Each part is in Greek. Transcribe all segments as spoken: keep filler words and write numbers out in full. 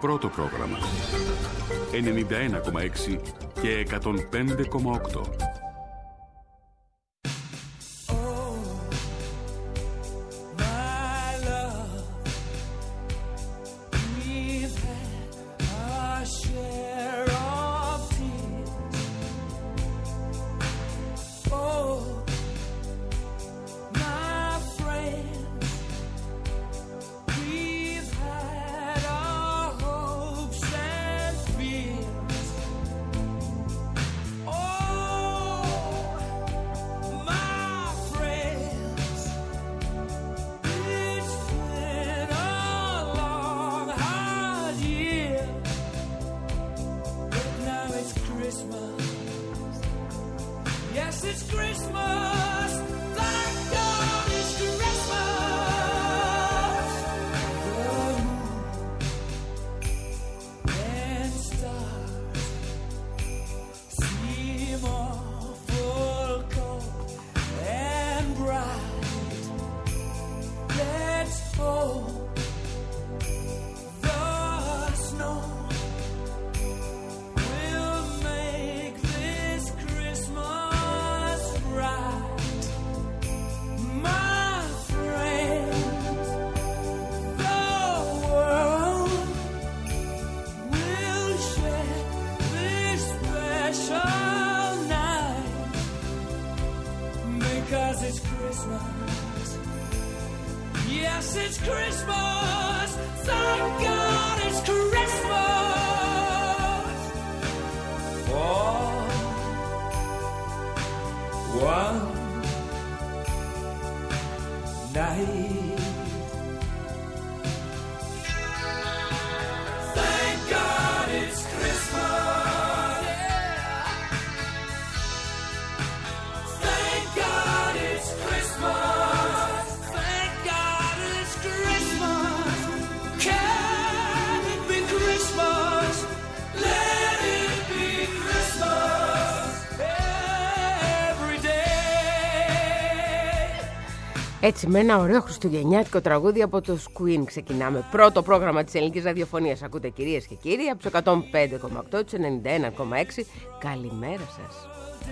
Πρώτο πρόγραμμα ενενήντα ένα κόμμα έξι και εκατόν πέντε κόμμα οκτώ. Έτσι, με ένα ωραίο χριστουγεννιάτικο τραγούδι από το Queen ξεκινάμε. Πρώτο πρόγραμμα της ελληνικής ραδιοφωνίας. Ακούτε, κυρίες και κύριοι, από τους εκατόν πέντε κόμμα οκτώ, τους ενενήντα ένα κόμμα έξι. Καλημέρα σας.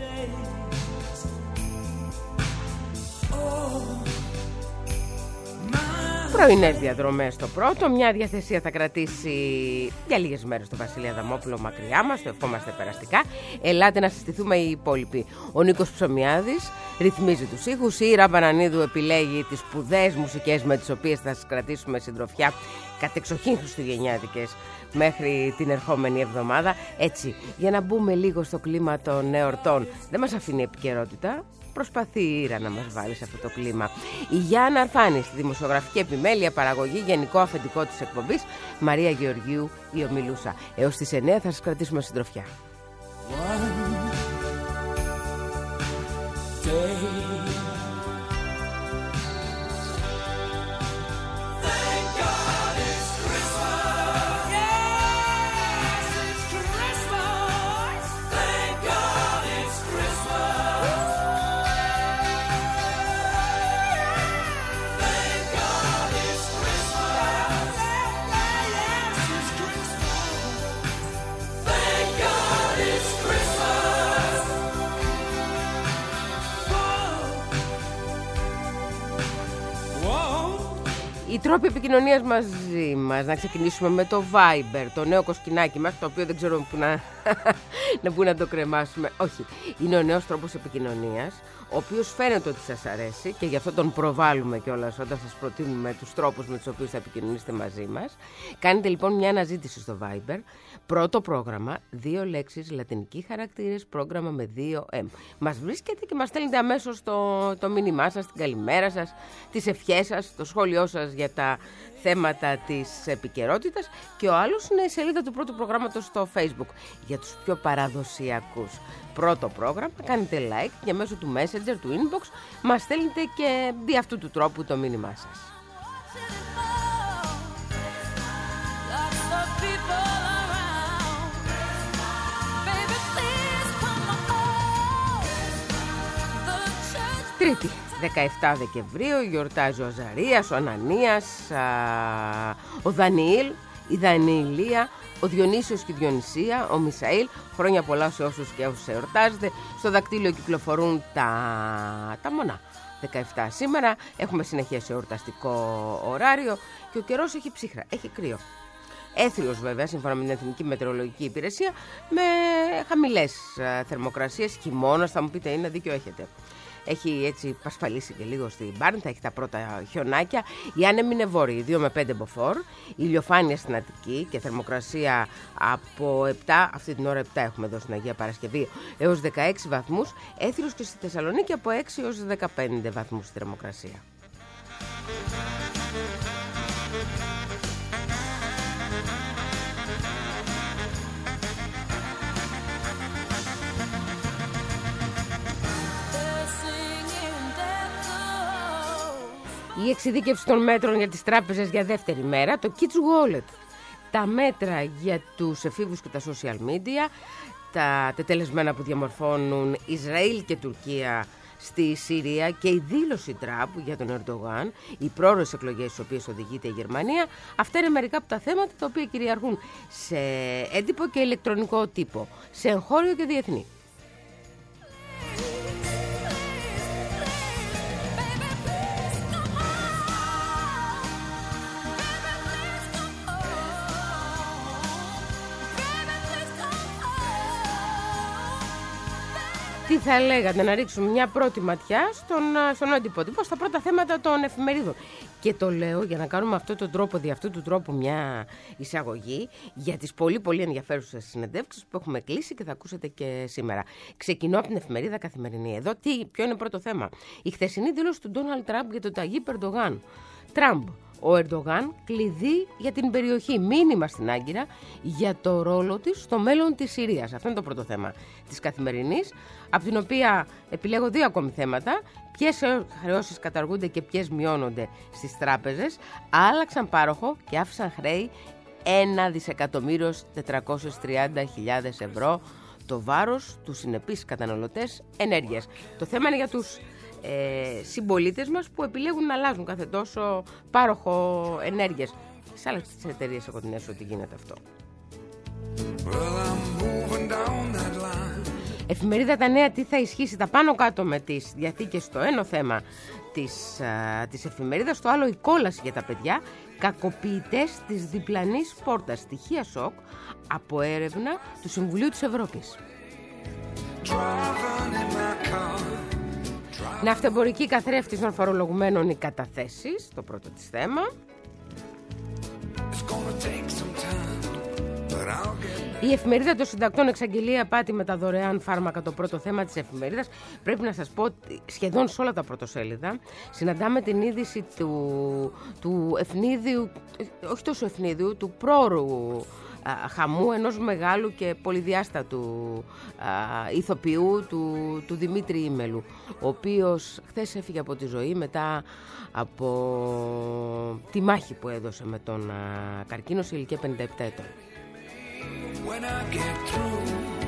Πρωινές διαδρομές στο πρώτο. Μια διαθεσία θα κρατήσει για λίγες μέρες το Βασίλη Αδαμόπουλο μακριά μας. Το ευχόμαστε περαστικά. Ελάτε να συστηθούμε οι υπόλοιποι. Ο Νίκος Ψωμιάδης ρυθμίζει τους ήχους. Η Ήρα Βανανίδου επιλέγει τις σπουδαίες μουσικές με τις οποίες θα σας κρατήσουμε συντροφιά κατεξοχήν χριστουγεννιάτικες μέχρι την ερχόμενη εβδομάδα. Έτσι, για να μπούμε λίγο στο κλίμα των εορτών. Δεν μας αφήνει επικαιρότητα. Προσπαθεί η Ήρα να μας βάλει σε αυτό το κλίμα. Η Γιάννα Αρφάνη στη δημοσιογραφική επιμέλεια, παραγωγή, γενικό αφεντικό της εκπομπής. Μαρία Γεωργίου η ομιλούσα. Έως τις εννιά θα σας κρατήσουμε συντροφιά. Οι τρόποι επικοινωνίας μαζί μας. Να ξεκινήσουμε με το Viber, το νέο κοσκινάκι μας, το οποίο δεν ξέρω που να, να, που να το κρεμάσουμε. Όχι, είναι ο νέος τρόπος επικοινωνίας, ο οποίος φαίνεται ότι σας αρέσει και γι' αυτό τον προβάλλουμε κιόλας όταν σας προτείνουμε τους τρόπους με τους οποίους θα επικοινωνήσετε μαζί μας. Κάνετε λοιπόν μια αναζήτηση στο Viber. Πρώτο πρόγραμμα, δύο λέξεις, λατινικοί χαρακτήρες, πρόγραμμα με δύο M. Μας βρίσκετε και μας στέλνετε αμέσως το, το μήνυμά σας, την καλημέρα σας, τις ευχές σας, το σχόλιο σας για τα θέματα της επικαιρότητας, και ο άλλος είναι η σελίδα του πρώτου προγράμματος στο Facebook. Για τους πιο παραδοσιακούς, πρώτο πρόγραμμα, κάνετε like και μέσω του Messenger, του Inbox, μας στέλνετε και δι' αυτού του τρόπου το μήνυμά σας. Τρίτη, δεκαεφτά Δεκεμβρίου, γιορτάζει ο Αζαρίας, ο Ανανίας, α, ο Δανιήλ, η Δανειλία, ο Διονύσιος και η Διονυσία, ο Μισαήλ. Χρόνια πολλά σε όσους και όσους εορτάζετε. Στο δακτύλιο κυκλοφορούν τα, τα μονά. δεκαεπτά σήμερα, έχουμε συνεχές εορταστικό ωράριο και ο καιρός έχει ψύχρα, έχει κρύο. Έθριος βέβαια, σύμφωνα με την Εθνική Μετεωρολογική Υπηρεσία, με χαμηλές θερμοκρασίες. Χειμώνας, θα μου πείτε, είναι, δίκιο έχετε. Έχει έτσι πασπαλίσει και λίγο στην Μπάρν, θα έχει τα πρώτα χιονάκια. Οι άνεμοι είναι βόρειοι, δύο με πέντε μποφόρ. Ηλιοφάνεια στην Αττική και θερμοκρασία από επτά, αυτή την ώρα επτά έχουμε εδώ στην Αγία Παρασκευή, έως δεκαέξι βαθμούς. Έθριος και στη Θεσσαλονίκη από έξι έως δεκαπέντε βαθμούς η θερμοκρασία. Η εξειδίκευση των μέτρων για τις τράπεζες για δεύτερη μέρα, το Kids Wallet, τα μέτρα για τους εφήβους και τα social media, τα τετελεσμένα που διαμορφώνουν Ισραήλ και Τουρκία στη Συρία και η δήλωση Τραμπ για τον Ερντογάν, οι πρόορες εκλογές στις οποίες οδηγείται η Γερμανία. Αυτά είναι μερικά από τα θέματα τα οποία κυριαρχούν σε έντυπο και ηλεκτρονικό τύπο, σε εγχώριο και διεθνή. Τι θα λέγατε, να ρίξουμε μια πρώτη ματιά στον, στον αντιπότυπο, στα πρώτα θέματα των εφημερίδων. Και το λέω για να κάνουμε αυτόν τον τρόπο, δι' αυτού του τρόπου μια εισαγωγή για τις πολύ πολύ ενδιαφέρουσες συνεντεύξεις που έχουμε κλείσει και θα ακούσετε και σήμερα. Ξεκινώ από την εφημερίδα Καθημερινή. Εδώ τι, ποιο είναι πρώτο θέμα? Η χθεσινή δήλωση του Ντόναλντ Τραμπ για τον Ταγίπ Ερντογάν. Τραμπ. Ο Ερντογάν κλειδί για την περιοχή, μήνυμα στην Άγκυρα για το ρόλο της στο μέλλον της Συρίας. Αυτό είναι το πρώτο θέμα της Καθημερινής, από την οποία επιλέγω δύο ακόμη θέματα. Ποιες χρεώσεις καταργούνται και ποιες μειώνονται στις τράπεζες. Άλλαξαν πάροχο και άφησαν χρέη ένα δισεκατομμύριο τετρακόσιες τριάντα χιλιάδες ευρώ, το βάρος τους συνεπείς καταναλωτές ενέργειας. Το θέμα είναι για τους Ε, συμπολίτες μας που επιλέγουν να αλλάζουν κάθε τόσο πάροχο ενέργειας. Σε άλλες εταιρείες έχω την αίσθηση ότι γίνεται αυτό. Εφημερίδα Τα Νέα, τι θα ισχύσει? Τα πάνω κάτω με τις διαθήκες στο ένα θέμα της, α, της εφημερίδας, το άλλο η κόλαση για τα παιδιά, κακοποιητές της διπλανής πόρτας, στοιχεία σοκ από έρευνα του Συμβουλίου της Ευρώπης. Ναυτεμπορική καθρέφτης των φορολογουμένων οι καταθέσεις, το πρώτο της θέμα. Η εφημερίδα των συντακτών, εξαγγελία απάτη με τα δωρεάν φάρμακα, το πρώτο θέμα της εφημερίδας. Πρέπει να σας πω ότι σχεδόν σε όλα τα πρωτοσέλιδα συναντάμε την είδηση του, του ευνίδιου, όχι τόσο ευνίδιου, του πρόωρου α, χαμού ενός μεγάλου και πολυδιάστατου α, ηθοποιού, του, του Δημήτρη Ήμελου, ο οποίος χθες έφυγε από τη ζωή μετά από τη μάχη που έδωσε με τον α, καρκίνο σε ηλικία πενήντα επτά ετών. When I get through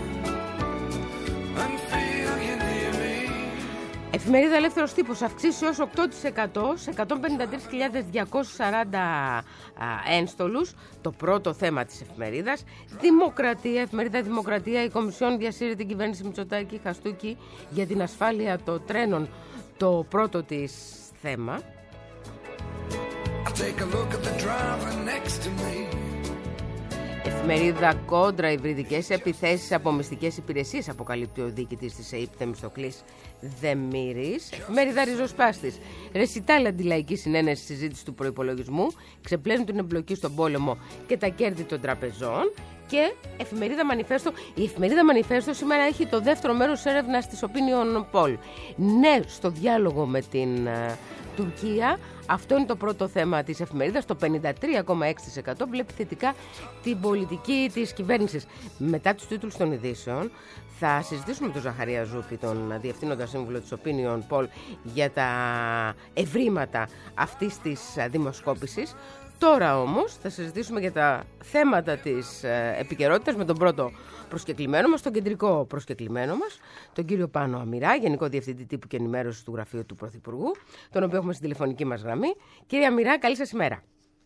and feel you near me. Εφημερίδα Ελεύθερος Τύπος, αυξήσει ως οκτώ τοις εκατό σε εκατόν πενήντα τρεις χιλιάδες διακόσιους σαράντα ένστολους, το πρώτο θέμα της εφημερίδας. Δημοκρατία, εφημερίδα Δημοκρατία, η Κομισιόν διασύρει την κυβέρνηση Μητσοτάκη Χαστούκη για την ασφάλεια των τρένων, το πρώτο της θέμα. I'll take a look at the driver next to me. Εφημερίδα Κόντρα, υβριδικές επιθέσεις από μυστικές υπηρεσίες, αποκαλύπτει ο διοικητής της ΕΕΠ Θεμιστοκλής Δεμήρης. Εφημερίδα Ριζοσπάστης, ρεσιτάλ αντιλαϊκή συνένεση συζήτηση του προϋπολογισμού, ξεπλένουν την εμπλοκή στον πόλεμο και τα κέρδη των τραπεζών. Και εφημερίδα Μανιφέστο. Η εφημερίδα Μανιφέστο σήμερα έχει το δεύτερο μέρος έρευνας της Opinion Poll. Ναι, στο διάλογο με την uh, Τουρκία. Αυτό είναι το πρώτο θέμα της εφημερίδας. Το πενήντα τρία κόμμα έξι τοις εκατό βλέπει θετικά την πολιτική της κυβέρνησης. Μετά τους τίτλους των ειδήσεων θα συζητήσουμε με τον Ζαχαρία Ζούπη, τον διευθύνοντα σύμβουλο της Opinion Poll, για τα ευρήματα αυτής της δημοσκόπησης. Τώρα όμως θα συζητήσουμε για τα θέματα της ε, επικαιρότητας με τον πρώτο προσκεκλημένο μας, τον κεντρικό προσκεκλημένο μας, τον κύριο Πάνο Αμυρά, Γενικό Διευθυντή Τύπου και Ενημέρωσης του Γραφείου του Πρωθυπουργού, τον οποίο έχουμε στην τηλεφωνική μας γραμμή. Κύριε Αμυρά, καλή σας ημέρα.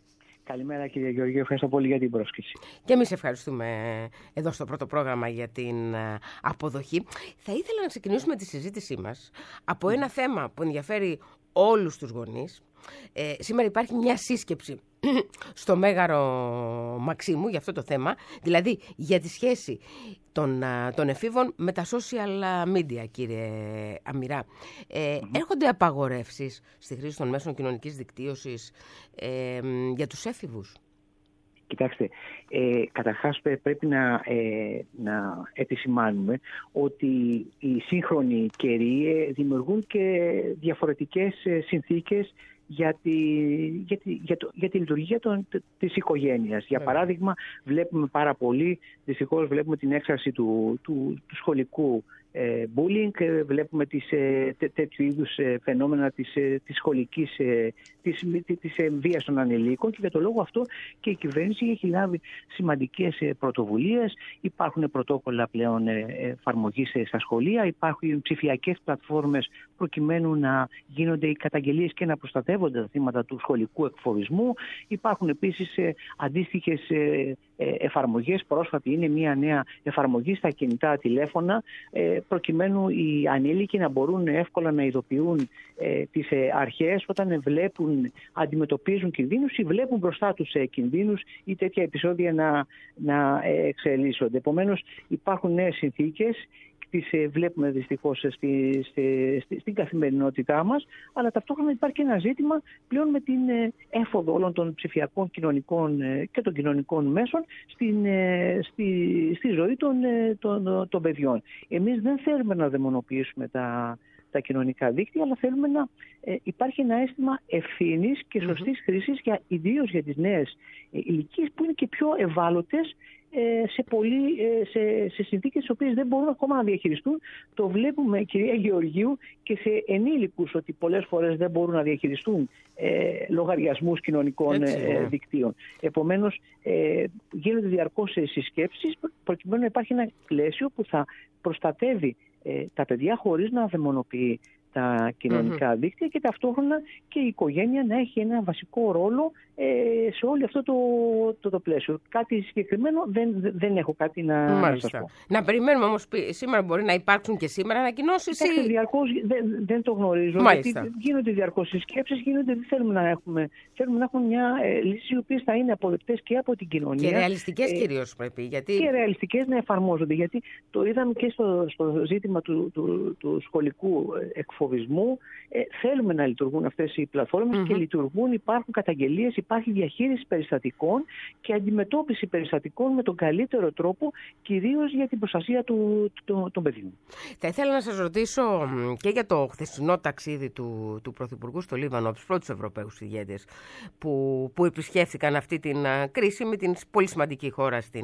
Καλημέρα κύριε Γεωργίου, ευχαριστώ πολύ για την πρόσκληση. Και εμείς ευχαριστούμε εδώ στο πρώτο πρόγραμμα για την αποδοχή. Θα ήθελα να ξεκινήσουμε τη συζήτησή μας από ένα θέμα που ενδιαφέρει όλους τους γονείς. Ε, σήμερα υπάρχει μια σύσκεψη στο Μέγαρο Μαξίμου για αυτό το θέμα, δηλαδή για τη σχέση των, των εφήβων με τα social media, κύριε Αμυρά. Ε, mm-hmm. Έρχονται απαγορεύσεις στη χρήση των μέσων κοινωνικής δικτύωσης ε, για τους έφηβους? Κοιτάξτε, ε, καταρχάς πρέπει να, ε, να επισημάνουμε ότι οι σύγχρονοι καιροί δημιουργούν και διαφορετικές συνθήκες για τη, για τη, για το, για τη λειτουργία των, της οικογένειας. Για παράδειγμα, βλέπουμε πάρα πολύ, δυστυχώς βλέπουμε την έξαρση του, του, του σχολικού ε, bullying, βλέπουμε τις, ε, τέ, τέτοιου είδους ε, φαινόμενα της, ε, της σχολικής ε, της, της ε, βίας των ανηλίκων, και για το λόγο αυτό και η κυβέρνηση έχει λάβει σημαντικές ε, πρωτοβουλίες. Υπάρχουν πρωτόκολλα πλέον ε, εφαρμογής ε, στα σχολεία, υπάρχουν ψηφιακές πλατφόρμες προκειμένου να γίνονται οι καταγγελίες και να προστατεύονται τα θύματα του σχολικού εκφοβισμού. Υπάρχουν επίσης ε, αντίστοιχες ε, εφαρμογές. Πρόσφατη είναι μια νέα εφαρμογή στα κινητά τηλέφωνα, ε, προκειμένου οι ανήλικοι να μπορούν εύκολα να ειδοποιούν ε, τις ε, αρχές όταν βλέπουν, αντιμετωπίζουν κινδύνους ή βλέπουν μπροστά τους ε, κινδύνους ή τέτοια επεισόδια να, να ε, εξελίσσονται. Επομένως υπάρχουν νέες συνθήκες, τις ε, βλέπουμε δυστυχώς στη, στη, στη, στην καθημερινότητά μας, αλλά ταυτόχρονα υπάρχει και ένα ζήτημα πλέον με την ε, έφοδο όλων των ψηφιακών κοινωνικών ε, και των κοινωνικών μέσων στην, ε, στη, στη ζωή των, ε, των, των παιδιών. Εμείς δεν θέλουμε να δαιμονοποιήσουμε τα, τα κοινωνικά δίκτυα, αλλά θέλουμε να ε, υπάρχει ένα αίσθημα ευθύνης και σωστής χρήσης, για, ιδίως για τις νέες ε, ηλικίες που είναι και πιο ευάλωτες σε, πολύ, σε, σε συνθήκες τις οποίες δεν μπορούν ακόμα να διαχειριστούν. Το βλέπουμε, κυρία Γεωργίου, και σε ενήλικους, ότι πολλές φορές δεν μπορούν να διαχειριστούν ε, λογαριασμούς κοινωνικών ε, δικτύων. Επομένως, ε, γίνονται διαρκώς συσκέψεις προκειμένου να υπάρχει ένα πλαίσιο που θα προστατεύει ε, τα παιδιά χωρίς να δαιμονοποιεί τα κοινωνικά mm-hmm. δίκτυα, και ταυτόχρονα και η οικογένεια να έχει ένα βασικό ρόλο ε, σε όλο αυτό το, το, το πλαίσιο. Κάτι συγκεκριμένο δεν, δεν έχω κάτι να, να σας πω. Να περιμένουμε όμως, σήμερα μπορεί να υπάρξουν και σήμερα ανακοινώσεις. Ή... Διαρκώς δεν, δεν το γνωρίζω. Μάλιστα. Γιατί γίνονται διαρκώς συσκέψεις, γίνονται, δεν θέλουμε να έχουμε, θέλουμε να έχουμε μια ε, λύση οι οποίες θα είναι αποδεκτές και από την κοινωνία. Και ρεαλιστικές ε, κυρίως πρέπει. Γιατί... Και ρεαλιστικές να εφαρμόζονται. Γιατί το είδαμε και στο, στο ζήτημα του, του, του σχολικού εκφοβισμού. Ε, θέλουμε να λειτουργούν αυτές οι πλατφόρμες mm-hmm. και λειτουργούν, υπάρχουν καταγγελίες, υπάρχει διαχείριση περιστατικών και αντιμετώπιση περιστατικών με τον καλύτερο τρόπο, κυρίως για την προστασία του, του, των παιδιών. Θα ήθελα να σας ρωτήσω και για το χθεσινό ταξίδι του, του Πρωθυπουργού στο Λίβανο, από τους πρώτους Ευρωπαίους ηγέτες που, που επισκέφθηκαν αυτή την κρίσιμη, την πολύ σημαντική χώρα στην,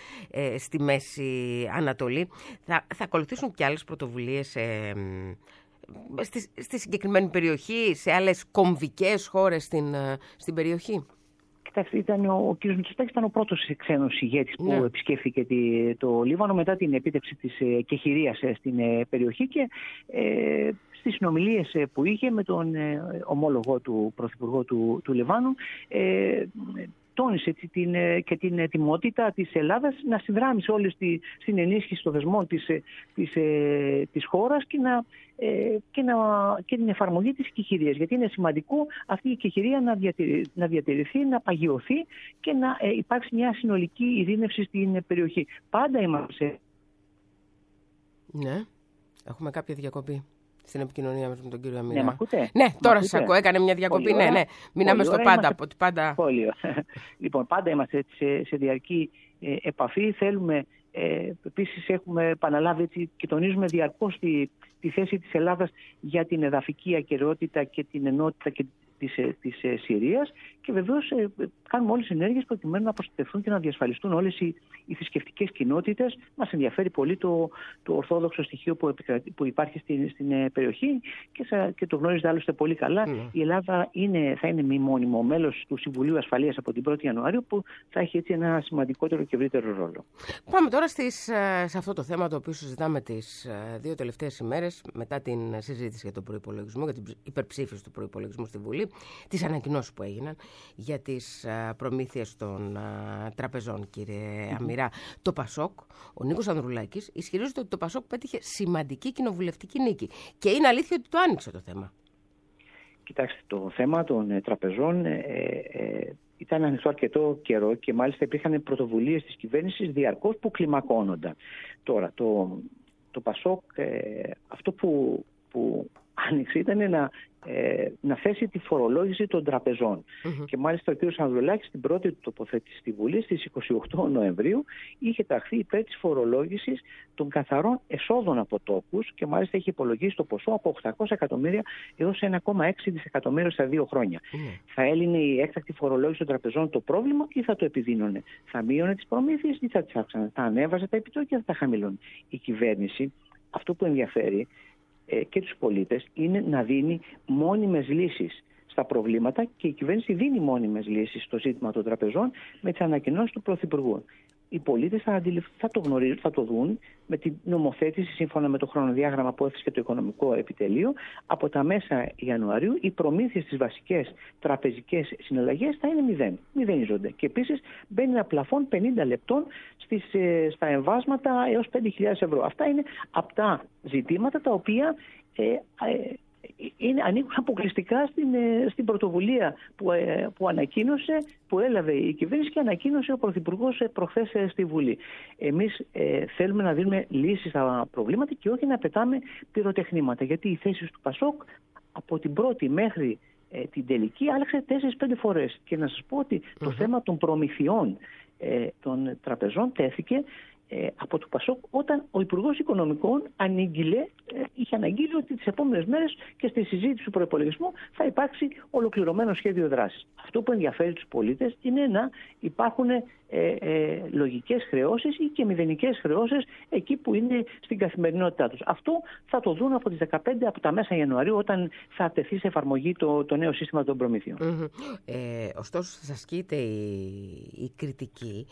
ε, στη Μέση Ανατολή. Θα, θα ακολουθήσουν και άλλες πρωτοβουλίες ε, Στη, στη συγκεκριμένη περιοχή, σε άλλες κομβικές χώρες στην, στην περιοχή? Κοιτάξτε, ήταν ο, ο κ. Μητσοτάκης ήταν ο πρώτος ξένος ηγέτης που ναι. επισκέφθηκε τη, το Λίβανο μετά την επίτευξη της ε, κεχηρίας ε, στην ε, περιοχή, και ε, στις συνομιλίες ε, που είχε με τον ε, ομόλογο του Πρωθυπουργό του, του Λιβάνου, ε, τόνισε την, και την ετοιμότητα της Ελλάδας να συνδράμει σε όλη τη, στην ενίσχυση των δεσμών της, της, της χώρας και, να, και, να, και την εφαρμογή της κεχηρίας. Γιατί είναι σημαντικό αυτή η κεχηρία να, διατηρη, να διατηρηθεί, να παγιωθεί και να ε, υπάρξει μια συνολική ειρήνευση στην περιοχή. Πάντα είμαστε... Ναι, έχουμε κάποια διακοπή στην επικοινωνία μας με τον κύριο Αμυρά. Ναι, μ' ακούτε? Ναι, τώρα σας ακούω. Έκανε μια διακοπή. Πολύ ναι, ναι. Μείναμε στο πάντα. Είμαστε... Από πάντα... Πολύ λοιπόν, πάντα είμαστε σε, σε διαρκή ε, επαφή. Θέλουμε, ε, επίσης έχουμε επαναλάβει έτσι, και τονίζουμε διαρκώς τη, τη θέση της Ελλάδας για την εδαφική ακεραιότητα και την ενότητα και της, της Συρίας, και βεβαίως ε, κάνουμε όλες τις ενέργειες προκειμένου να προστατευτούν και να διασφαλιστούν όλες οι, οι θρησκευτικές κοινότητες. Μας ενδιαφέρει πολύ το, το ορθόδοξο στοιχείο που, που υπάρχει στην, στην περιοχή, και, σα, και το γνωρίζετε άλλωστε πολύ καλά. Mm. Η Ελλάδα είναι, θα είναι μη μόνιμο μέλος του Συμβουλίου Ασφαλείας από την πρώτη Ιανουαρίου, που θα έχει έτσι ένα σημαντικότερο και ευρύτερο ρόλο. Πάμε τώρα στις, σε αυτό το θέμα το οποίο συζητάμε τις δύο τελευταίες ημέρες μετά την συζήτηση για τον προϋπολογισμό, για την υπερψήφιση του προϋπολογισμού στη Βουλή. τις ανακοινώσεις που έγιναν για τις προμήθειες των τραπεζών, κύριε mm-hmm. Αμυρά. Το Πασόκ, ο Νίκος Ανδρουλάκης, ισχυρίζεται ότι το Πασόκ πέτυχε σημαντική κοινοβουλευτική νίκη. Και είναι αλήθεια ότι το άνοιξε το θέμα. Κοιτάξτε, το θέμα των τραπεζών ε, ε, ήταν ανοιχτό αρκετό καιρό και μάλιστα υπήρχαν πρωτοβουλίες της κυβέρνησης διαρκώς που κλιμακώνονταν. Τώρα, το, το Πασόκ, ε, αυτό που, που άνοιξε ήταν να, ε, να θέσει τη φορολόγηση των τραπεζών. Mm-hmm. Και μάλιστα ο κ. Ανδρουλάκης στην πρώτη του τοποθέτηση στη Βουλή στις είκοσι οκτώ Νοεμβρίου είχε ταχθεί υπέρ της φορολόγησης των καθαρών εσόδων από τόκους και μάλιστα είχε υπολογίσει το ποσό από οκτακόσια εκατομμύρια έως ένα κόμμα έξι δισεκατομμύρια στα δύο χρόνια. Mm. Θα έλυνε η έκτακτη φορολόγηση των τραπεζών το πρόβλημα ή θα το επιδίνωνε? Θα μείωνε τις προμήθειες ή θα τις αύξανε? Θα ανέβαζε τα επιτόκια ή θα τα χαμηλώνε? Η κυβέρνηση, αυτό που ενδιαφέρει ε, και τους πολίτες, είναι να δίνει μόνιμες λύσεις στα προβλήματα και η κυβέρνηση δίνει μόνιμες λύσεις στο ζήτημα των τραπεζών με τις ανακοινώσεις του Πρωθυπουργού. Οι πολίτες θα, θα το γνωρίζουν, θα το δουν με την νομοθέτηση σύμφωνα με το χρονοδιάγραμμα που έφτιαξε το Οικονομικό Επιτελείο. Από τα μέσα Ιανουαρίου οι προμήθειες στις βασικές τραπεζικές συναλλαγές θα είναι μηδέν. Μηδενίζονται. Και επίσης μπαίνει ένα πλαφόν πενήντα λεπτών στις, στα εμβάσματα έως πέντε χιλιάδες ευρώ. Αυτά είναι απτά ζητήματα τα οποία ε, ε, είναι, ανήκουν αποκλειστικά στην, στην πρωτοβουλία που, που ανακοίνωσε, που έλαβε η κυβέρνηση και ανακοίνωσε ο Πρωθυπουργός προχθές στη Βουλή. Εμείς ε, θέλουμε να δίνουμε λύσεις στα προβλήματα και όχι να πετάμε πυροτεχνήματα. Γιατί οι θέσεις του Πασόκ από την πρώτη μέχρι ε, την τελική άλλαξε τέσσερις πέντε φορές. Και να σας πω ότι mm-hmm. το θέμα των προμηθειών ε, των τραπεζών τέθηκε από το Πασόκ όταν ο Υπουργός Οικονομικών ανήγγειλε, είχε αναγγείλει ότι τις επόμενες μέρες και στη συζήτηση του προϋπολογισμού θα υπάρξει ολοκληρωμένο σχέδιο δράσης. Αυτό που ενδιαφέρει τους πολίτες είναι να υπάρχουν ε, ε, λογικές χρεώσεις ή και μηδενικές χρεώσεις εκεί που είναι στην καθημερινότητά τους. Αυτό θα το δουν από τις δεκαπέντε, από τα μέσα Ιανουαρίου, όταν θα τεθεί σε εφαρμογή το, το νέο σύστημα των προμηθειών. Mm-hmm. Ε, ωστόσο, σας ασκείται η, η κριτική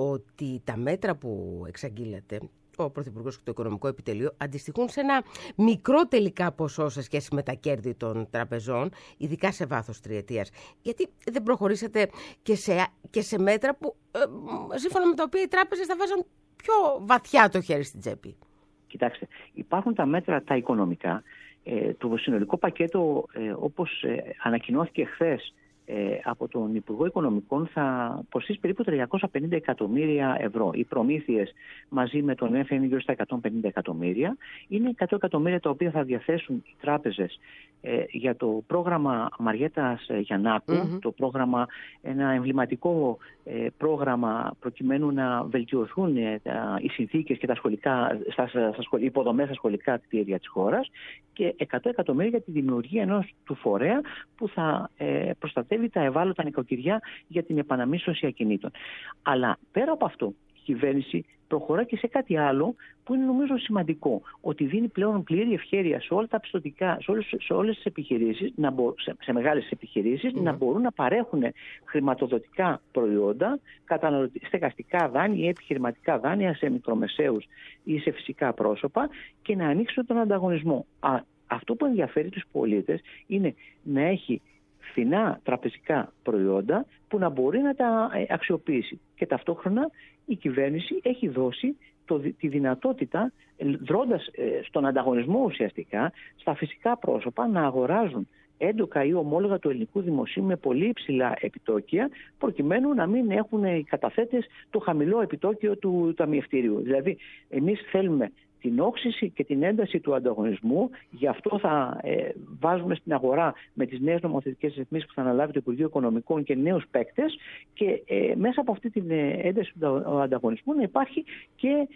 ότι τα μέτρα που εξαγγείλατε, ο Πρωθυπουργός και το Οικονομικό Επιτελείο, αντιστοιχούν σε ένα μικρό τελικά ποσό σε σχέση με τα κέρδη των τραπεζών, ειδικά σε βάθος τριετίας. Γιατί δεν προχωρήσατε και σε, και σε μέτρα που, ε, σύμφωνα με τα οποία οι τράπεζες θα βάζαν πιο βαθιά το χέρι στην τσέπη? Κοιτάξτε, υπάρχουν τα μέτρα τα οικονομικά. Ε, το συνολικό πακέτο, ε, όπως ε, ανακοινώθηκε χθες Ε, από τον Υπουργό Οικονομικών, θα κοστίσει περίπου τριακόσια πενήντα εκατομμύρια ευρώ. Οι προμήθειες μαζί με τον ΕΦ είναι γύρω στα εκατόν πενήντα εκατομμύρια. Είναι εκατό εκατομμύρια τα οποία θα διαθέσουν οι τράπεζες ε, για το πρόγραμμα Μαριέτας Γιαννάκου, mm-hmm. το πρόγραμμα, ένα εμβληματικό ε, πρόγραμμα προκειμένου να βελτιωθούν ε, τα, οι συνθήκες και τα σχολικά, στα, στα σχολ, υποδομές στα σχολικά κτίρια της χώρας, και εκατό εκατομμύρια για τη δημιουργία ενός του φορέα που θα ε, προστατεύει τα ευάλωτα νοικοκυριά για την επαναμίσθωση ακινήτων. Αλλά πέρα από αυτό, η κυβέρνηση προχωρά και σε κάτι άλλο που είναι νομίζω σημαντικό, ότι δίνει πλέον πλήρη ευχέρεια σε όλα τα πιστωτικά, σε όλες, σε όλες τις επιχειρήσεις, να μπο, σε, σε μεγάλες επιχειρήσεις, mm. να μπορούν να παρέχουν χρηματοδοτικά προϊόντα, στεγαστικά δάνεια ή επιχειρηματικά δάνεια σε μικρομεσαίους ή σε φυσικά πρόσωπα και να ανοίξουν τον ανταγωνισμό. Α, αυτό που ενδιαφέρει τους πολίτες είναι να έχει φθηνά τραπεζικά προϊόντα που να μπορεί να τα αξιοποιήσει. Και ταυτόχρονα η κυβέρνηση έχει δώσει το, τη δυνατότητα, δρώντας στον ανταγωνισμό ουσιαστικά, στα φυσικά πρόσωπα να αγοράζουν έντοκα ή ομόλογα του ελληνικού δημοσίου με πολύ υψηλά επιτόκια, προκειμένου να μην έχουν οι καταθέτες το χαμηλό επιτόκιο του ταμιευτηρίου. Δηλαδή, εμείς θέλουμε την όξυση και την ένταση του ανταγωνισμού. Γι' αυτό θα ε, βάζουμε στην αγορά με τις νέες νομοθετικές ρυθμίσεις που θα αναλάβει το Υπουργείο Οικονομικών και νέους παίκτες, και ε, μέσα από αυτή την ένταση του ανταγωνισμού να υπάρχει και,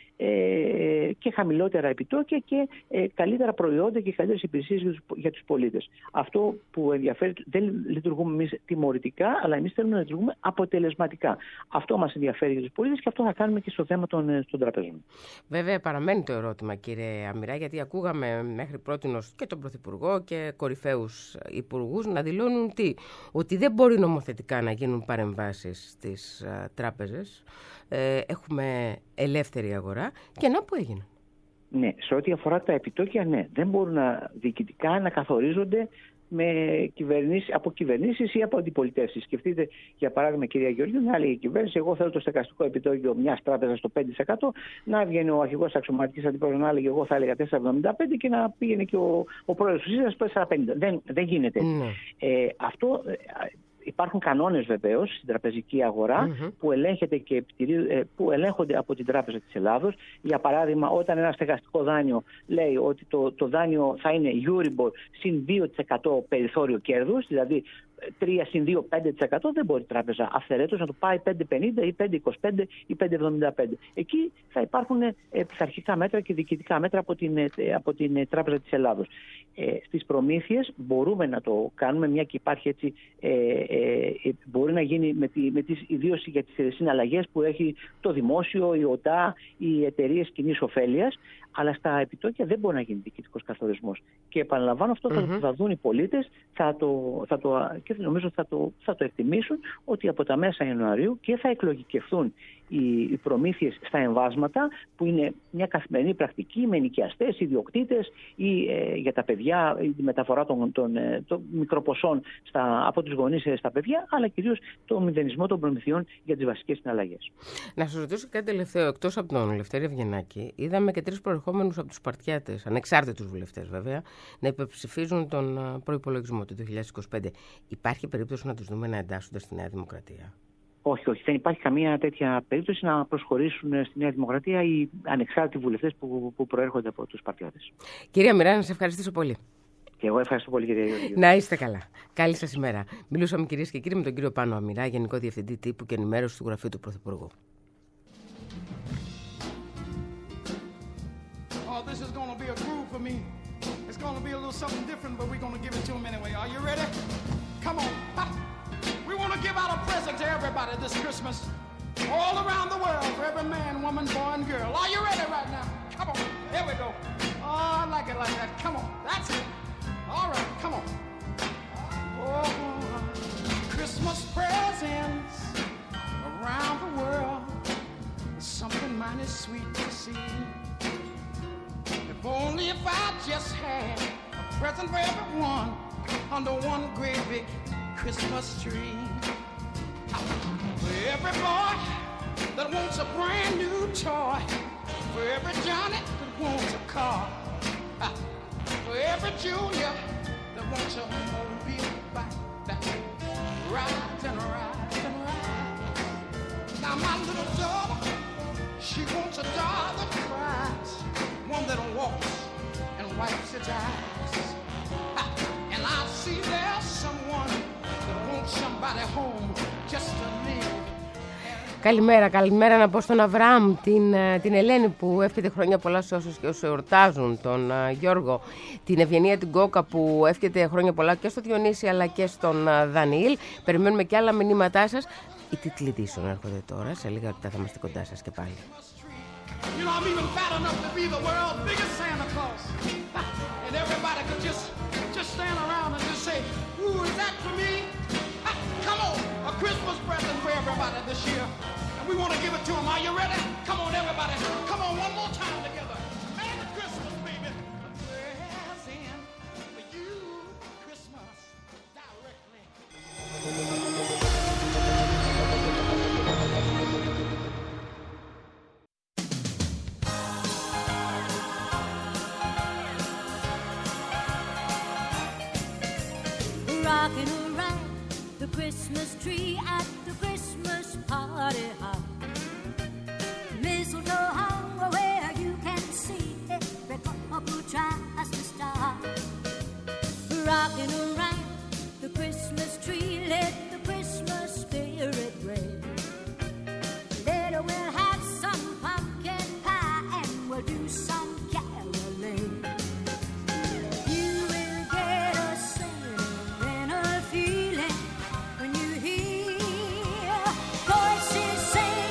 ε, και χαμηλότερα επιτόκια και ε, καλύτερα προϊόντα και καλύτερες υπηρεσίες για τους, για τους πολίτες. Αυτό που ενδιαφέρει, δεν λειτουργούμε εμείς τιμωρητικά, αλλά εμείς θέλουμε να λειτουργούμε αποτελεσματικά. Αυτό μας ενδιαφέρει για τους πολίτες και αυτό θα κάνουμε και στο θέμα των, των τραπεζών. Βέβαια, παραμένει το ερώτημα, κύριε Αμυρά, γιατί ακούγαμε μέχρι πρότινος και τον Πρωθυπουργό και κορυφαίους υπουργούς να δηλώνουν τι, ότι δεν μπορεί νομοθετικά να γίνουν παρεμβάσεις στις α, τράπεζες. Ε, έχουμε ελεύθερη αγορά και να που έγιναν. Ναι, σε ό,τι αφορά τα επιτόκια, ναι, δεν μπορούν να, διοικητικά να καθορίζονται με κυβερνήσεις, από κυβερνήσεις ή από αντιπολιτεύσεις. Σκεφτείτε, για παράδειγμα, κυρία Γεωργίου, να λέει η κυβέρνηση: εγώ θέλω το στεγαστικό επιτόκιο μιας τράπεζας στο πέντε τοις εκατό, να βγαίνει ο αρχηγός αξιωματικής αντιπρόεδρος να έλεγε: εγώ θα έλεγα τέσσερα κόμμα εβδομήντα πέντε και να πήγαινε και ο, ο πρόεδρος του ΣΥΡΙΖΑ στο τέσσερα κόμμα πενήντα. Δεν, δεν γίνεται. Mm. Ε, αυτό. Υπάρχουν κανόνες βεβαίως στην τραπεζική αγορά mm-hmm. που, ελέγχεται και, που ελέγχονται από την Τράπεζα της Ελλάδος. Για παράδειγμα, όταν ένα στεγαστικό δάνειο λέει ότι το, το δάνειο θα είναι Euribor συν δύο τοις εκατό περιθώριο κέρδους, δηλαδή τρία συν δύο, πέντε τοις εκατό, δεν μπορεί η τράπεζα αυθαιρέτως να το πάει πέντε κόμμα πενήντα ή πέντε κόμμα είκοσι πέντε ή πέντε κόμμα εβδομήντα πέντε. Εκεί θα υπάρχουν πειθαρχικά μέτρα και διοικητικά μέτρα από την, από την Τράπεζα της Ελλάδος. Ε, στις προμήθειες μπορούμε να το κάνουμε, μια και υπάρχει έτσι, ε, ε, μπορεί να γίνει με, τη, με τις, ιδίως για τις συναλλαγές που έχει το δημόσιο, η ΟΤΑ, οι εταιρείες κοινής ωφέλειας, αλλά στα επιτόκια δεν μπορεί να γίνει διοικητικός καθορισμός. Και επαναλαμβάνω, αυτό mm-hmm. θα, θα δουν οι πολίτες, θα το, θα το, και νομίζω θα το, θα το εκτιμήσουν, ότι από τα μέσα Ιανουαρίου και θα εκλογικευθούν οι, οι προμήθειες στα εμβάσματα, που είναι μια καθημερινή πρακτική με νοικιαστές, ιδιοκτήτες ή ε, για τα παιδιά, η μεταφορά των, των, των μικροποσών στα, από τους γονείς στα παιδιά, αλλά κυρίως το μηδενισμό των προμηθειών για τις βασικές συναλλαγές. Να σας ρωτήσω κάτι τελευταίο. Εκτός από τον Λευτέρη Ευγενάκη, είδαμε και τρεις προερχόμενους από τους Σπαρτιάτες, ανεξάρτητους βουλευτές βέβαια, να υπερψηφίζουν τον προϋπολογισμό του δύο χιλιάδες είκοσι πέντε. Υπάρχει περίπτωση να τους δούμε να εντάσσονται στη Νέα Δημοκρατία? Όχι, όχι. Δεν υπάρχει καμία τέτοια περίπτωση να προσχωρήσουν στη Νέα Δημοκρατία οι ανεξάρτητοι βουλευτές που, που προέρχονται από τους Σπαρτιάτες. Κυρία Μοιρά, να σε ευχαριστήσω πολύ. Και εγώ ευχαριστώ πολύ, κυρία Γεωργίου. Να είστε καλά. Καλή σας ημέρα. Μιλούσαμε, κυρίες και κύριοι, με τον κύριο Πάνο Αμμυρά, Γενικό Διευθυντή Τύπου και Ενημέρωση του Γραφείου του Πρωθυπουργού. Oh, this is going to be a groove for me. It's going to be a little something different, but we're going to give it to them anyway. Are you ready? Come on. Ha. We want to give out a present to everybody this Christmas. All around the world, for every man, woman, boy, and girl. Are you ready right now? Come on. Here we go. Oh, I like it like that. Come on. That's it. All right. Come on. Oh, Christmas presents around the world. Something mighty sweet to see. If only if I just had a present for everyone under one great big Christmas tree. For every boy that wants a brand new toy, for every Johnny that wants a car, for every Junior that wants a mobile bike that rides and rides and rides. Now my little daughter, she wants a doll that cries, one that walks and wipes its eyes. And I see there's someone that wants somebody home just to live. Καλημέρα, καλημέρα να πω στον Αβραάμ, την, την Ελένη που εύχεται χρόνια πολλά σε όσους και όσους εορτάζουν, τον uh, Γιώργο, την Ευγενία την Κόκα που εύχεται χρόνια πολλά και στο Διονύση αλλά και στον uh, Δανιήλ. Περιμένουμε και άλλα μηνύματά σας. Οι τίτλοι ειδήσεων έρχονται τώρα, σε λίγα λεπτά θα είμαστε κοντά σας και πάλι. You know, I'm even fat enough to be the world's biggest Santa Claus. And everybody could just, just stand around and just say, ooh, is that for me? Come on, a Christmas present for everybody this year. And we want to give it to them. Are you ready? Come on, everybody. Come on, one more time together. Merry Christmas, baby. A present for you, Christmas directly. Rocking around the Christmas tree at the Christmas party hop. Mistletoe hung where you can see every couple tries to stop. Rocking around the Christmas tree, let the Christmas spirit reign. Later we'll have some pumpkin pie and we'll do some caroling. Feeling when you hear voices sing.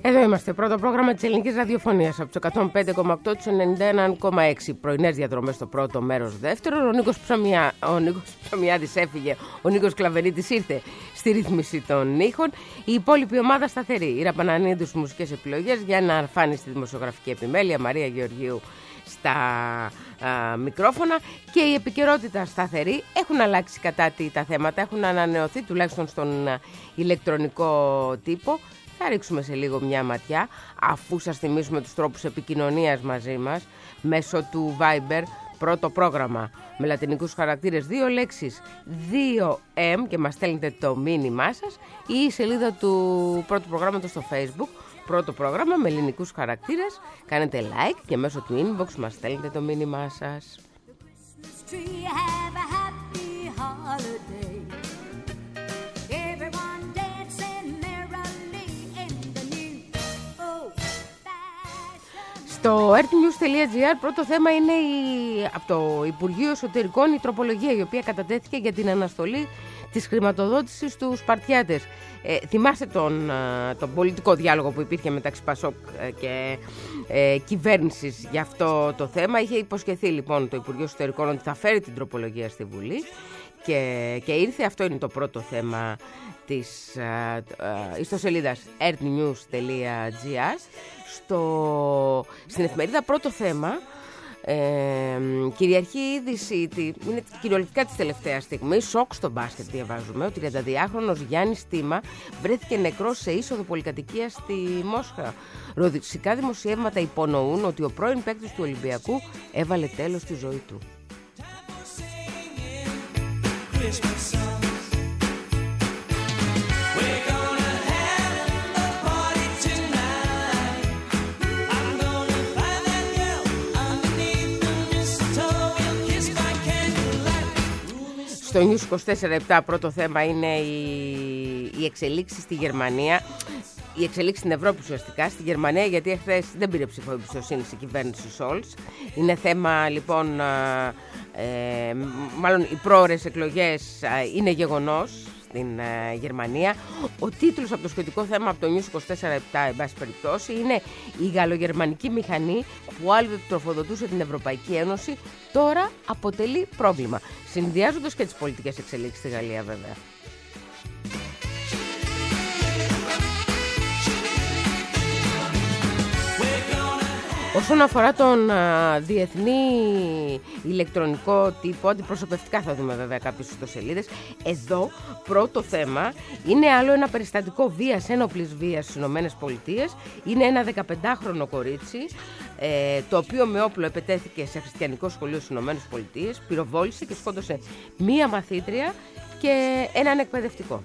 Εδώ είμαστε, πρώτο πρόγραμμα της ελληνικής ραδιοφωνίας από τους εκατόν πέντε κόμμα οκτώ, τους ενενήντα ένα κόμμα έξι. Πρωινές διαδρομές στο πρώτο μέρος, δεύτερο. Ο Νίκος, Ψωμιά, ο Νίκος Ψωμιάδης έφυγε, ο Νίκος Κλαβερίτης ήρθε στη ρύθμιση των ήχων. Η υπόλοιπη ομάδα σταθερή. Η Ραπανανίδου στις μουσικές επιλογές, Γιάννα Αρφάνη στη δημοσιογραφική επιμέλεια, Μαρία Γεωργίου στα α, μικρόφωνα και η επικαιρότητα σταθερή. Έχουν αλλάξει κατά τι τα θέματα, έχουν ανανεωθεί τουλάχιστον στον α, ηλεκτρονικό τύπο. Θα ρίξουμε σε λίγο μια ματιά, αφού σας θυμίσουμε τους τρόπους επικοινωνίας μαζί μας μέσω του Viber. Πρώτο πρόγραμμα με λατινικούς χαρακτήρες, δύο λέξεις, δύο εμ και μας στέλνετε το μήνυμά σας, ή η σελίδα του πρώτου προγράμματος στο Facebook. Πρώτο πρόγραμμα με ελληνικούς χαρακτήρες. Κάνετε like και μέσω του inbox μας στέλνετε το μήνυμά σας. Στο r t news τελεία g r πρώτο θέμα είναι η, από το Υπουργείο Εσωτερικών η τροπολογία η οποία κατατέθηκε για την αναστολή της χρηματοδότησης στους Σπαρτιάτες. Ε, θυμάστε τον, τον πολιτικό διάλογο που υπήρχε μεταξύ Πασόκ και ε, κυβέρνησης για αυτό το θέμα. Είχε υποσχεθεί λοιπόν το Υπουργείο Εσωτερικών ότι θα φέρει την τροπολογία στη Βουλή και, και ήρθε. Αυτό είναι το πρώτο θέμα της uh, uh, ιστοσελίδας r t news τελεία g r. Στο, στην εφημερίδα πρώτο θέμα ε, κυριαρχή είδηση, είναι κυριολεκτικά της τελευταίας στιγμής, σοκ στο μπάσκετ διαβάζουμε. Ο τριανταδυάχρονος Γιάννης Τίμα βρέθηκε νεκρός σε είσοδο πολυκατοικίας στη Μόσχα. Ρωσικά δημοσιεύματα υπονοούν ότι ο πρώην παίκτης του Ολυμπιακού έβαλε τέλος στη ζωή του. Στο News είκοσι τέσσερα επτά πρώτο θέμα είναι οι εξελίξεις στη Γερμανία. Οι εξελίξεις στην Ευρώπη ουσιαστικά, στη Γερμανία, γιατί εχθές δεν πήρε ψήφο εμπιστοσύνη η κυβέρνηση Σόλτς. Είναι θέμα λοιπόν, ε, μάλλον οι πρόορες εκλογές είναι γεγονός στην ε, Γερμανία. Ο τίτλος από το σχετικό θέμα από το News είκοσι τέσσερα επτά, εν πάση περιπτώσει, είναι η γαλλογερμανική μηχανή που άλλοτε τροφοδοτούσε την Ευρωπαϊκή Ένωση, τώρα αποτελεί πρόβλημα. Συνδυάζοντας και τις πολιτικές εξελίξεις στη Γαλλία βέβαια. Όσον αφορά τον α, διεθνή ηλεκτρονικό τύπο, αντιπροσωπευτικά θα δούμε βέβαια κάποιες ιστοσελίδες. Εδώ πρώτο θέμα είναι άλλο ένα περιστατικό βίας, ένοπλης βίας στις Ηνωμένες Πολιτείες. Είναι ένα δεκαπεντάχρονο κορίτσι, ε, το οποίο με όπλο επετέθηκε σε χριστιανικό σχολείο στις Ηνωμένες Πολιτείες, πυροβόλησε και σκότωσε μία μαθήτρια και έναν εκπαιδευτικό.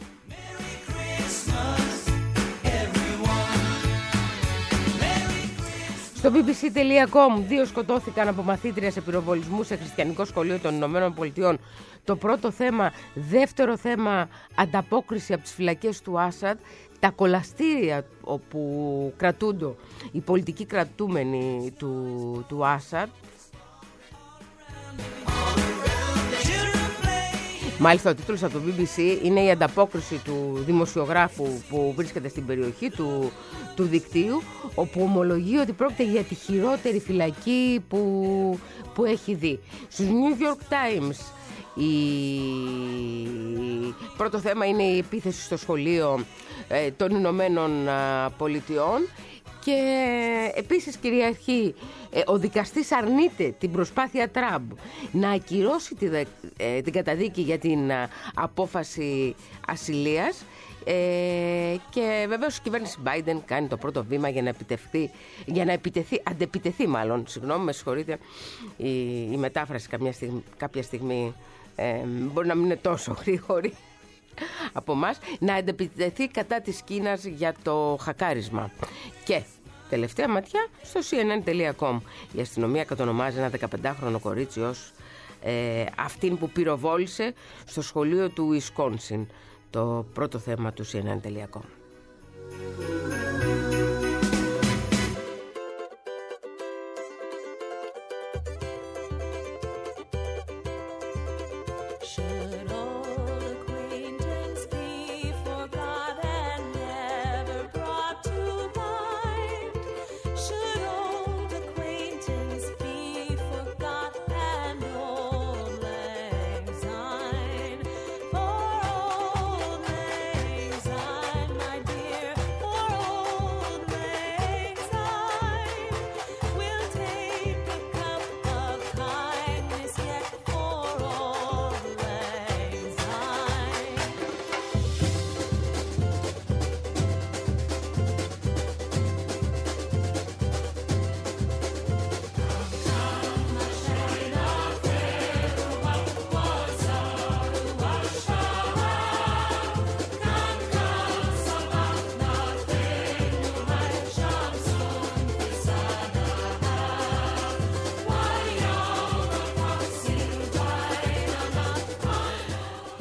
Στο μπι μπι σι τελεία κομ δύο σκοτώθηκαν από μαθήτρια σε πυροβολισμού σε χριστιανικό σχολείο των Ηνωμένων Πολιτειών. Το πρώτο θέμα. Δεύτερο θέμα, ανταπόκριση από τις φυλακές του Άσαντ. Τα κολαστήρια όπου κρατούνται οι πολιτικοί κρατούμενοι του, του Άσαντ. Μάλιστα ο τίτλος από το μπι μπι σι είναι η ανταπόκριση του δημοσιογράφου που βρίσκεται στην περιοχή του, του δικτύου, όπου ομολογεί ότι πρόκειται για τη χειρότερη φυλακή που, που έχει δει. Στους New York Times η... πρώτο θέμα είναι η επίθεση στο σχολείο ε, των Ηνωμένων Πολιτειών. Και επίσης κυριαρχεί, ο δικαστής αρνείται την προσπάθεια Τραμπ να ακυρώσει τη, ε, την καταδίκη για την απόφαση ασυλίας, ε, και βεβαίως η κυβέρνηση Biden κάνει το πρώτο βήμα για να επιτεθεί, για να επιτεθεί, αντεπιτεθεί μάλλον, συγγνώμη με συγχωρείτε η, η μετάφραση κάποια στιγμή, κάποια στιγμή ε, μπορεί να μην είναι τόσο γρήγορη από εμάς, να αντεπιτεθεί κατά της Κίνας για το χακάρισμα. Και τελευταία ματιά στο σι εν εν τελεία κομ. Η αστυνομία κατονομάζει ένα δεκαπεντάχρονο κορίτσι ως ε, αυτήν που πυροβόλησε στο σχολείο του Ουισκόνσιν. Το πρώτο θέμα του σι εν εν τελεία κομ. To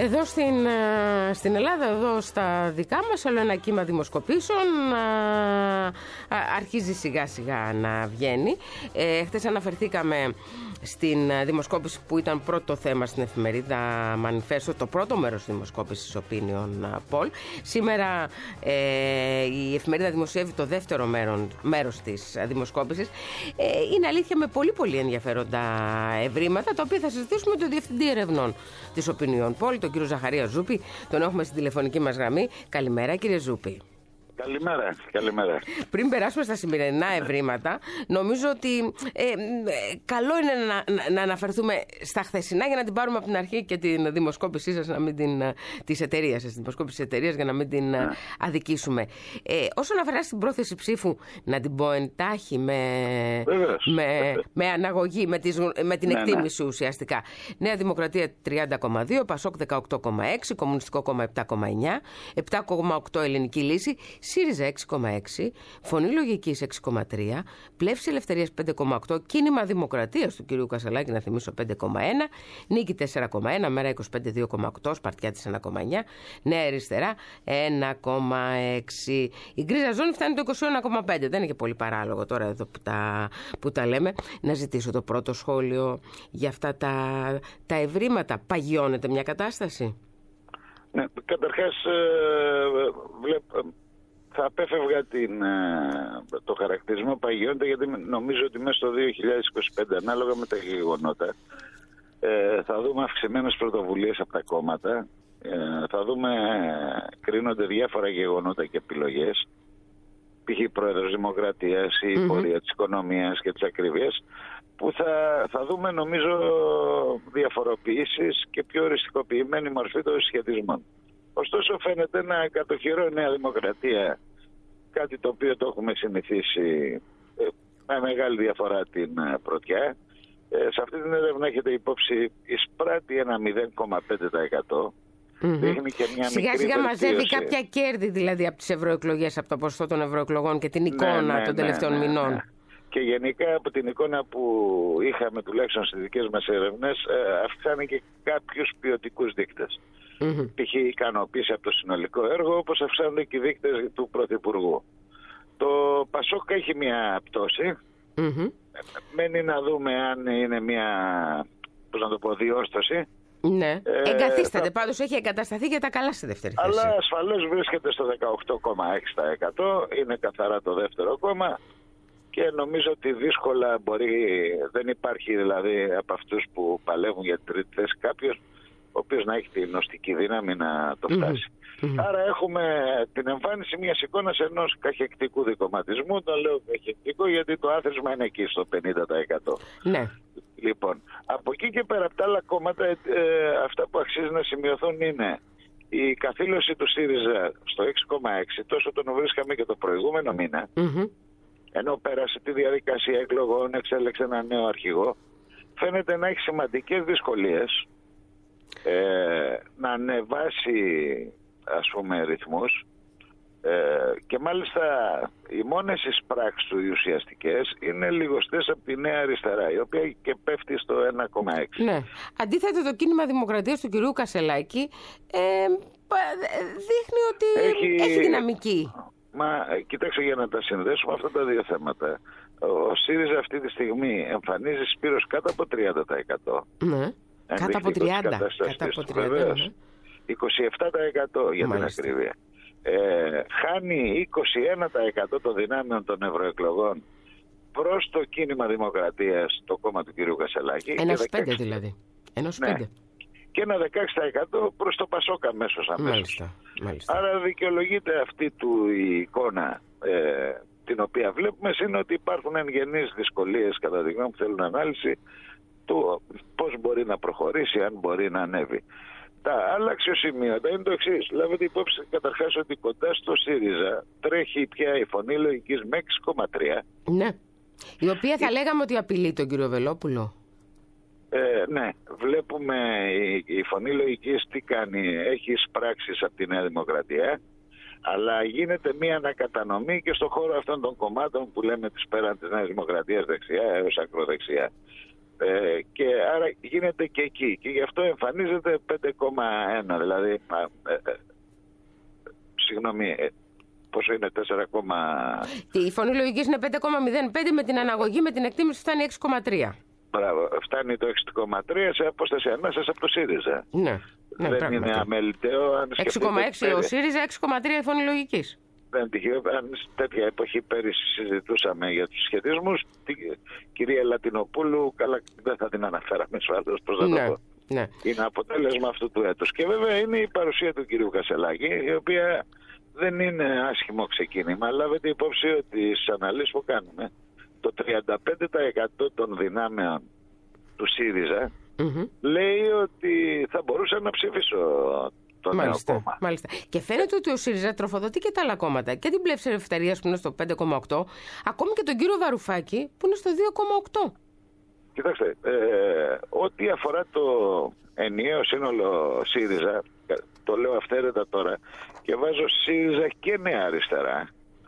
Εδώ στην, στην Ελλάδα, εδώ στα δικά μας, όλο ένα κύμα δημοσκοπήσεων α, α, αρχίζει σιγά σιγά να βγαίνει. Ε, χτες αναφερθήκαμε στην δημοσκόπηση που ήταν πρώτο θέμα στην εφημερίδα Manifesto, το πρώτο μέρος της δημοσκόπησης Opinion Poll. Σήμερα ε, η εφημερίδα δημοσιεύει το δεύτερο μέρο, μέρος της δημοσκόπησης. Ε, είναι αλήθεια με πολύ πολύ ενδιαφέροντα ευρήματα, τα οποία θα συζητήσουμε με τον Διευθυντή Ερευνών της Opinion Poll, τον κύριο Ζαχαρία Ζούπη. Τον έχουμε στην τηλεφωνική μας γραμμή. Καλημέρα, κύριε Ζούπη. Καλημέρα, καλημέρα. Πριν περάσουμε στα σημερινά ευρήματα, νομίζω ότι ε, ε, καλό είναι να, να, να αναφερθούμε στα χθεσινά για να την πάρουμε από την αρχή και την δημοσκόπησή σας, να μην την, της εταιρείας, της δημοσκόπησης της εταιρείας, για να μην την yeah. αδικήσουμε. Ε, όσον αφορά στην πρόθεση ψήφου, να την πω εντάχει με, με, με αναγωγή, με, τις, με την εκτίμηση ναι, ναι. ουσιαστικά. Νέα Δημοκρατία τριάντα κόμμα δύο, Πασόκ δεκαοκτώ κόμμα έξι, Κομμουνιστικό Κόμμα επτά κόμμα εννιά, επτά κόμμα οκτώ Ελληνική Λύση, ΣΥΡΙΖΑ έξι κόμμα έξι, Φωνή Λογικής έξι κόμμα τρία, Πλεύση Ελευθερίας πέντε κόμμα οκτώ, Κίνημα Δημοκρατίας του κ. Κασελάκη, να θυμίσω, πέντε κόμμα ένα, Νίκη τέσσερα κόμμα ένα, Μέρα είκοσι πέντε δύο κόμμα οκτώ, Σπαρτιάτης ένα κόμμα εννιά, Νέα Αριστερά ένα κόμμα έξι. Η γκρίζα ζώνη φτάνει το είκοσι ένα κόμμα πέντε. Δεν είναι και πολύ παράλογο τώρα εδώ που τα, που τα λέμε. Να ζητήσω το πρώτο σχόλιο για αυτά τα, τα ευρήματα. Παγιώνεται μια κατάσταση? Ναι, καταρχάς ε, βλέπω. Θα απέφευγα την, το χαρακτηρισμό παγιώνεται, γιατί νομίζω ότι μέσα στο δύο χιλιάδες είκοσι πέντε, ανάλογα με τα γεγονότα, ε, θα δούμε αυξημένες πρωτοβουλίες από τα κόμματα, ε, θα δούμε, κρίνονται διάφορα γεγονότα και επιλογές, π.χ. πρόεδρος Δημοκρατίας, η mm-hmm. πορεία της οικονομίας και της ακρίβειας, που θα, θα δούμε νομίζω διαφοροποιήσεις και πιο οριστικοποιημένη μορφή των συσχετισμών. Ωστόσο φαίνεται να κατοχυρώνει η Νέα Δημοκρατία, κάτι το οποίο το έχουμε συνηθίσει με μεγάλη διαφορά την πρωτιά. Ε, σε αυτή την έρευνα έχετε υπόψη εισπράττει ένα μηδέν κόμμα πέντε τοις εκατό. Mm-hmm. Δείχνει και μια σιγά σιγά μαζεύει κάποια κέρδη δηλαδή από τις ευρωεκλογές, από το ποσοστό των ευρωεκλογών και την εικόνα ναι, ναι, των τελευταίων ναι, ναι, μηνών. Ναι. Και γενικά από την εικόνα που είχαμε τουλάχιστον στις δικές μας έρευνες, αυξάνει και κάποιους ποιοτικούς δείκτες. Mm-hmm. Π.χ. ικανοποίηση από το συνολικό έργο, όπως αυξάνονται και οι δείκτες του Πρωθυπουργού. Το Πασόκ έχει μια πτώση. Mm-hmm. Μένει να δούμε αν είναι μια, πώς να το πω, διόρθωση. Ναι. Ε, Εγκαθίσταται, θα... πάντως έχει εγκατασταθεί για τα καλά στη δεύτερη θέση. Αλλά ασφαλώς βρίσκεται στο δεκαοκτώ κόμμα έξι τοις εκατό, είναι καθαρά το δεύτερο κόμμα και νομίζω ότι δύσκολα μπορεί, δεν υπάρχει δηλαδή από αυτούς που παλεύουν για την τρίτη θέση κάποιος ο οποίος να έχει την νοστική δύναμη να το φτάσει. Mm-hmm. Άρα έχουμε την εμφάνιση μιας εικόνας ενός καχεκτικού δικομματισμού. Το λέω καχεκτικό γιατί το άθροισμα είναι εκεί στο πενήντα τοις εκατό. Ναι. Λοιπόν, από εκεί και πέρα από τα άλλα κόμματα, ε, αυτά που αξίζει να σημειωθούν είναι η καθήλωση του ΣΥΡΙΖΑ στο έξι κόμμα έξι, τόσο τον βρίσκαμε και το προηγούμενο μήνα, mm-hmm. ενώ πέρασε τη διαδικασία εκλογών, εξέλεξε ένα νέο αρχηγό. Φαίνεται να έχει σημαντικές δυσκολίες Ε, να ανεβάσει, ας πούμε, ρυθμούς ε, και μάλιστα οι μόνες εισπράξεις του οι ουσιαστικές είναι λιγοστές από τη Νέα Αριστερά, η οποία και πέφτει στο ένα κόμμα έξι. Ναι. Αντίθετα, το κίνημα Δημοκρατίας του κυρίου Κασελάκη ε, δείχνει ότι έχει, έχει δυναμική. Μα κοιτάξτε, για να τα συνδέσουμε αυτά τα δύο θέματα, ο ΣΥΡΙΖΑ αυτή τη στιγμή εμφανίζει σπήρος κάτω από τριάντα τοις εκατό. Ναι. Κάτω από τριάντα. Κάτω από τριάντα. είκοσι επτά τοις εκατό για Μάλιστα. την ακρίβεια. Ε, χάνει είκοσι ένα τοις εκατό των δυνάμεων των ευρωεκλογών προς το κίνημα Δημοκρατίας, το κόμμα του κ. Κασελάκη. Ένα στους πέντε δηλαδή. Ένα στους πέντε. Και ένα δεκαέξι τοις εκατό προς το Πασόκ αμέσως αμέσως. Μάλιστα. Μάλιστα. Άρα δικαιολογείται αυτή του η εικόνα ε, την οποία βλέπουμε, είναι ότι υπάρχουν εγγενείς δυσκολίες κατά τη γνώμη που θέλουν ανάλυση του πώς μπορεί να προχωρήσει, αν μπορεί να ανέβει. Τα άλλα αξιοσημείωτα είναι το εξής. Λάβετε υπόψη καταρχάς ότι κοντά στο ΣΥΡΙΖΑ τρέχει πια η Φωνή Λογικής με έξι κόμμα τρία. Ναι. Η οποία θα η... λέγαμε ότι απειλεί τον κύριο Βελόπουλο. Ε, ναι. Βλέπουμε η, η Φωνή Λογικής τι κάνει. Έχει εισπράξεις από τη Νέα Δημοκρατία, αλλά γίνεται μια ανακατανομή και στον χώρο αυτών των κομμάτων που λέμε της πέραν της Νέας Δημοκρατίας δεξιά έως ακροδεξιά. Ε, και Και άρα γίνεται και εκεί. Και γι' αυτό εμφανίζεται πέντε κόμμα ένα. Δηλαδή, ε, ε, συγγνώμη, ε, πόσο είναι τέσσερα. Η φωνή λογικής είναι πέντε κόμμα μηδέν πέντε, με την αναγωγή, με την εκτίμηση φτάνει έξι κόμμα τρία. Μπράβο, φτάνει το έξι κόμμα τρία σε απόσταση ανάσας από το ΣΥΡΙΖΑ. Ναι, ναι, δεν πράγματι. είναι αμεληταίο. έξι κόμμα έξι ο ΣΥΡΙΖΑ, έξι κόμμα τρία η φωνή λογικής. Δεν τυχαίο, αν τέτοια εποχή πέρυσι συζητούσαμε για τους σχετισμούς, την κυρία Λατινοπούλου, καλά δεν θα την αναφέραμε σφάλτος, πώς να Ναι, το πω. ναι. Είναι αποτέλεσμα αυτού του έτους. Και βέβαια είναι η παρουσία του κυρίου Κασελάκη, η οποία δεν είναι άσχημο ξεκίνημα. Λάβετε υπόψη ότι στις αναλύσεις που κάνουμε, το τριάντα πέντε τοις εκατό των δυνάμεων του ΣΥΡΙΖΑ mm-hmm. λέει ότι θα μπορούσα να ψηφίσω το μάλιστα, νέο κόμμα. Μάλιστα. Και φαίνεται ότι ο ΣΥΡΙΖΑ τροφοδοτεί και τα άλλα κόμματα. Και την Πλεύση Ελευθερίας που είναι στο πέντε κόμμα οκτώ, ακόμη και τον κύριο Βαρουφάκη που είναι στο δύο κόμμα οκτώ. Κοιτάξτε, ε, ό,τι αφορά το ενιαίο σύνολο ΣΥΡΙΖΑ, το λέω αυθαίρετα τώρα και βάζω ΣΥΡΙΖΑ και Νέα Αριστερά,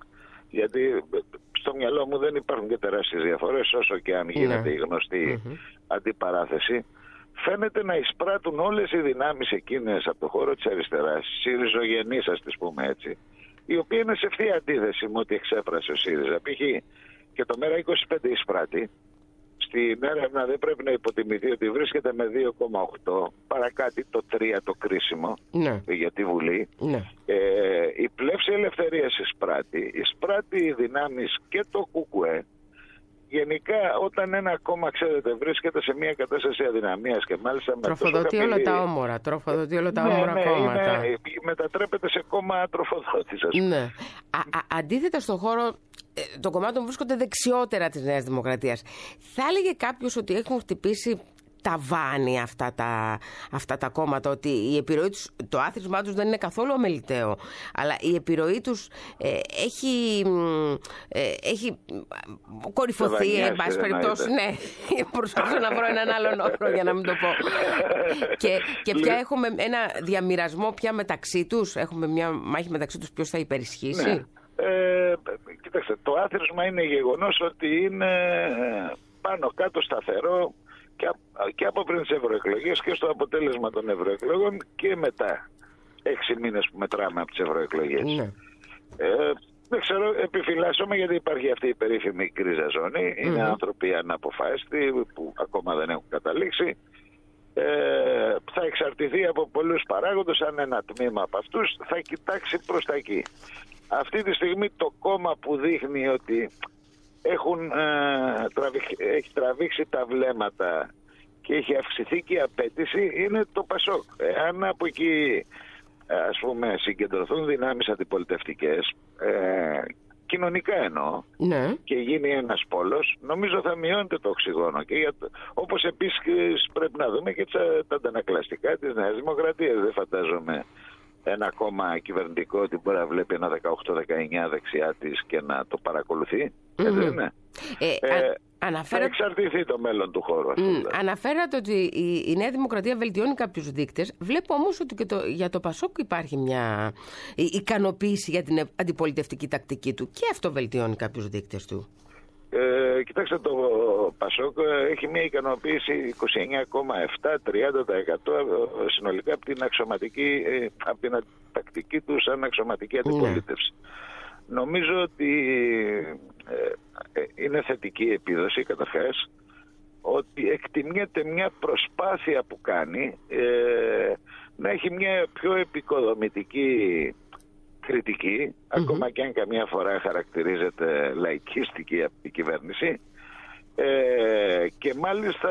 γιατί στο μυαλό μου δεν υπάρχουν και τεράστιες διαφορές, όσο και αν γίνεται η γνωστή mm-hmm. αντιπαράθεση. Φαίνεται να εισπράττουν όλες οι δυνάμεις εκείνες από το χώρο της αριστεράς, ΣΥΡΙΖΟγενείς ας τις πούμε έτσι, η οποία είναι σε ευθεία αντίθεση με ό,τι εξέφρασε ο ΣΥΡΙΖΑ. Π.χ. και το ΜΕΡΑ είκοσι πέντε εισπράττει. Στην έρευνα δεν πρέπει να υποτιμηθεί ότι βρίσκεται με δύο κόμμα οκτώ, παρακάτω το τρία το κρίσιμο ναι. για τη Βουλή. Ναι. Ε, η Πλεύση Ελευθερίας εισπράττει, εισπράττει οι δυνάμεις και το ΚΚΕ. Γενικά όταν ένα κόμμα, ξέρετε, βρίσκεται σε μια κατάσταση αδυναμίας και μάλιστα με τροφοδοτεί όλα τα όμορα, τροφοδοτεί όλα τα ναι, όμορα ναι, κόμματα. Είναι, μετατρέπεται σε κόμμα τροφοδότης, ας πούμε. Ναι. Α, α, αντίθετα στον χώρο των κομμάτων βρίσκονται δεξιότερα της Νέας Δημοκρατίας. Θα έλεγε κάποιος ότι έχουν χτυπήσει ταβάνι αυτά τα, αυτά τα κόμματα, ότι η επιρροή τους, το άθροισμά τους δεν είναι καθόλου αμεληταίο, αλλά η επιρροή τους ε, έχει, ε, έχει κορυφωθεί, εν πάση περιπτώσει. Ναι, προσπαθώ να βρω έναν άλλον όρο για να μην το πω. και, και πια έχουμε ένα διαμοιρασμό πια μεταξύ τους, έχουμε μια μάχη μεταξύ τους ποιος θα υπερισχύσει. Ναι. Ε, κοιτάξτε, το άθροισμα είναι γεγονός ότι είναι πάνω κάτω σταθερό και, και από πριν τις ευρωεκλογές και στο αποτέλεσμα των ευρωεκλογών και μετά έξι μήνες που μετράμε από τις ευρωεκλογές. Ναι. Ε, δεν ξέρω, επιφυλάσσομαι γιατί υπάρχει αυτή η περίφημη κρίζα ζώνη. Είναι mm-hmm. άνθρωποι αναποφάσιστοι που ακόμα δεν έχουν καταλήξει. Ε, θα εξαρτηθεί από πολλούς παράγοντες. Αν ένα τμήμα από αυτούς θα κοιτάξει προς τα εκεί. Αυτή τη στιγμή το κόμμα που δείχνει ότι έχουν, ε, τραβήξει, έχει τραβήξει τα βλέμματα και έχει αυξηθεί και η απέτηση είναι το ΠΑΣΟΚ. Αν από εκεί ας πούμε συγκεντρωθούν δυνάμεις αντιπολιτευτικές, ε, κοινωνικά εννοώ, ναι. και γίνει ένας πόλος, νομίζω θα μειώνεται το οξυγόνο. Και για το, όπως επίσης πρέπει να δούμε και τα αντανακλαστικά της Νέας Δημοκρατίας. Δεν φαντάζομαι ένα κόμμα κυβερνητικό ότι μπορεί να βλέπει ένα δεκαοκτώ δεκαεννιά δεξιά της και να το παρακολουθεί. Mm-hmm. Έτσι δεν είναι. Ε, ε, α, αναφέρα... Θα εξαρτηθεί το μέλλον του χώρου. Mm, αναφέρατε ότι η, η Νέα Δημοκρατία βελτιώνει κάποιους δείκτες. Βλέπω όμως ότι και το, για το ΠΑΣΟΚ υπάρχει μια ικανοποίηση για την αντιπολιτευτική τακτική του. Και αυτό βελτιώνει κάποιους δείκτες του. Ε, κοιτάξτε, το ΠΑΣΟΚ έχει μια ικανοποίηση είκοσι εννιά κόμμα επτά με τριάντα τοις εκατό συνολικά από την αξιωματική, από την τακτική του σαν αξιωματική αντιπολίτευση. Ναι. Νομίζω ότι ε, ε, είναι θετική επίδοση καταρχάς, ότι εκτιμιέται μια προσπάθεια που κάνει ε, να έχει μια πιο επικοδομητική κριτική, mm-hmm. ακόμα και αν καμιά φορά χαρακτηρίζεται λαϊκίστικη από την κυβέρνηση, ε, και μάλιστα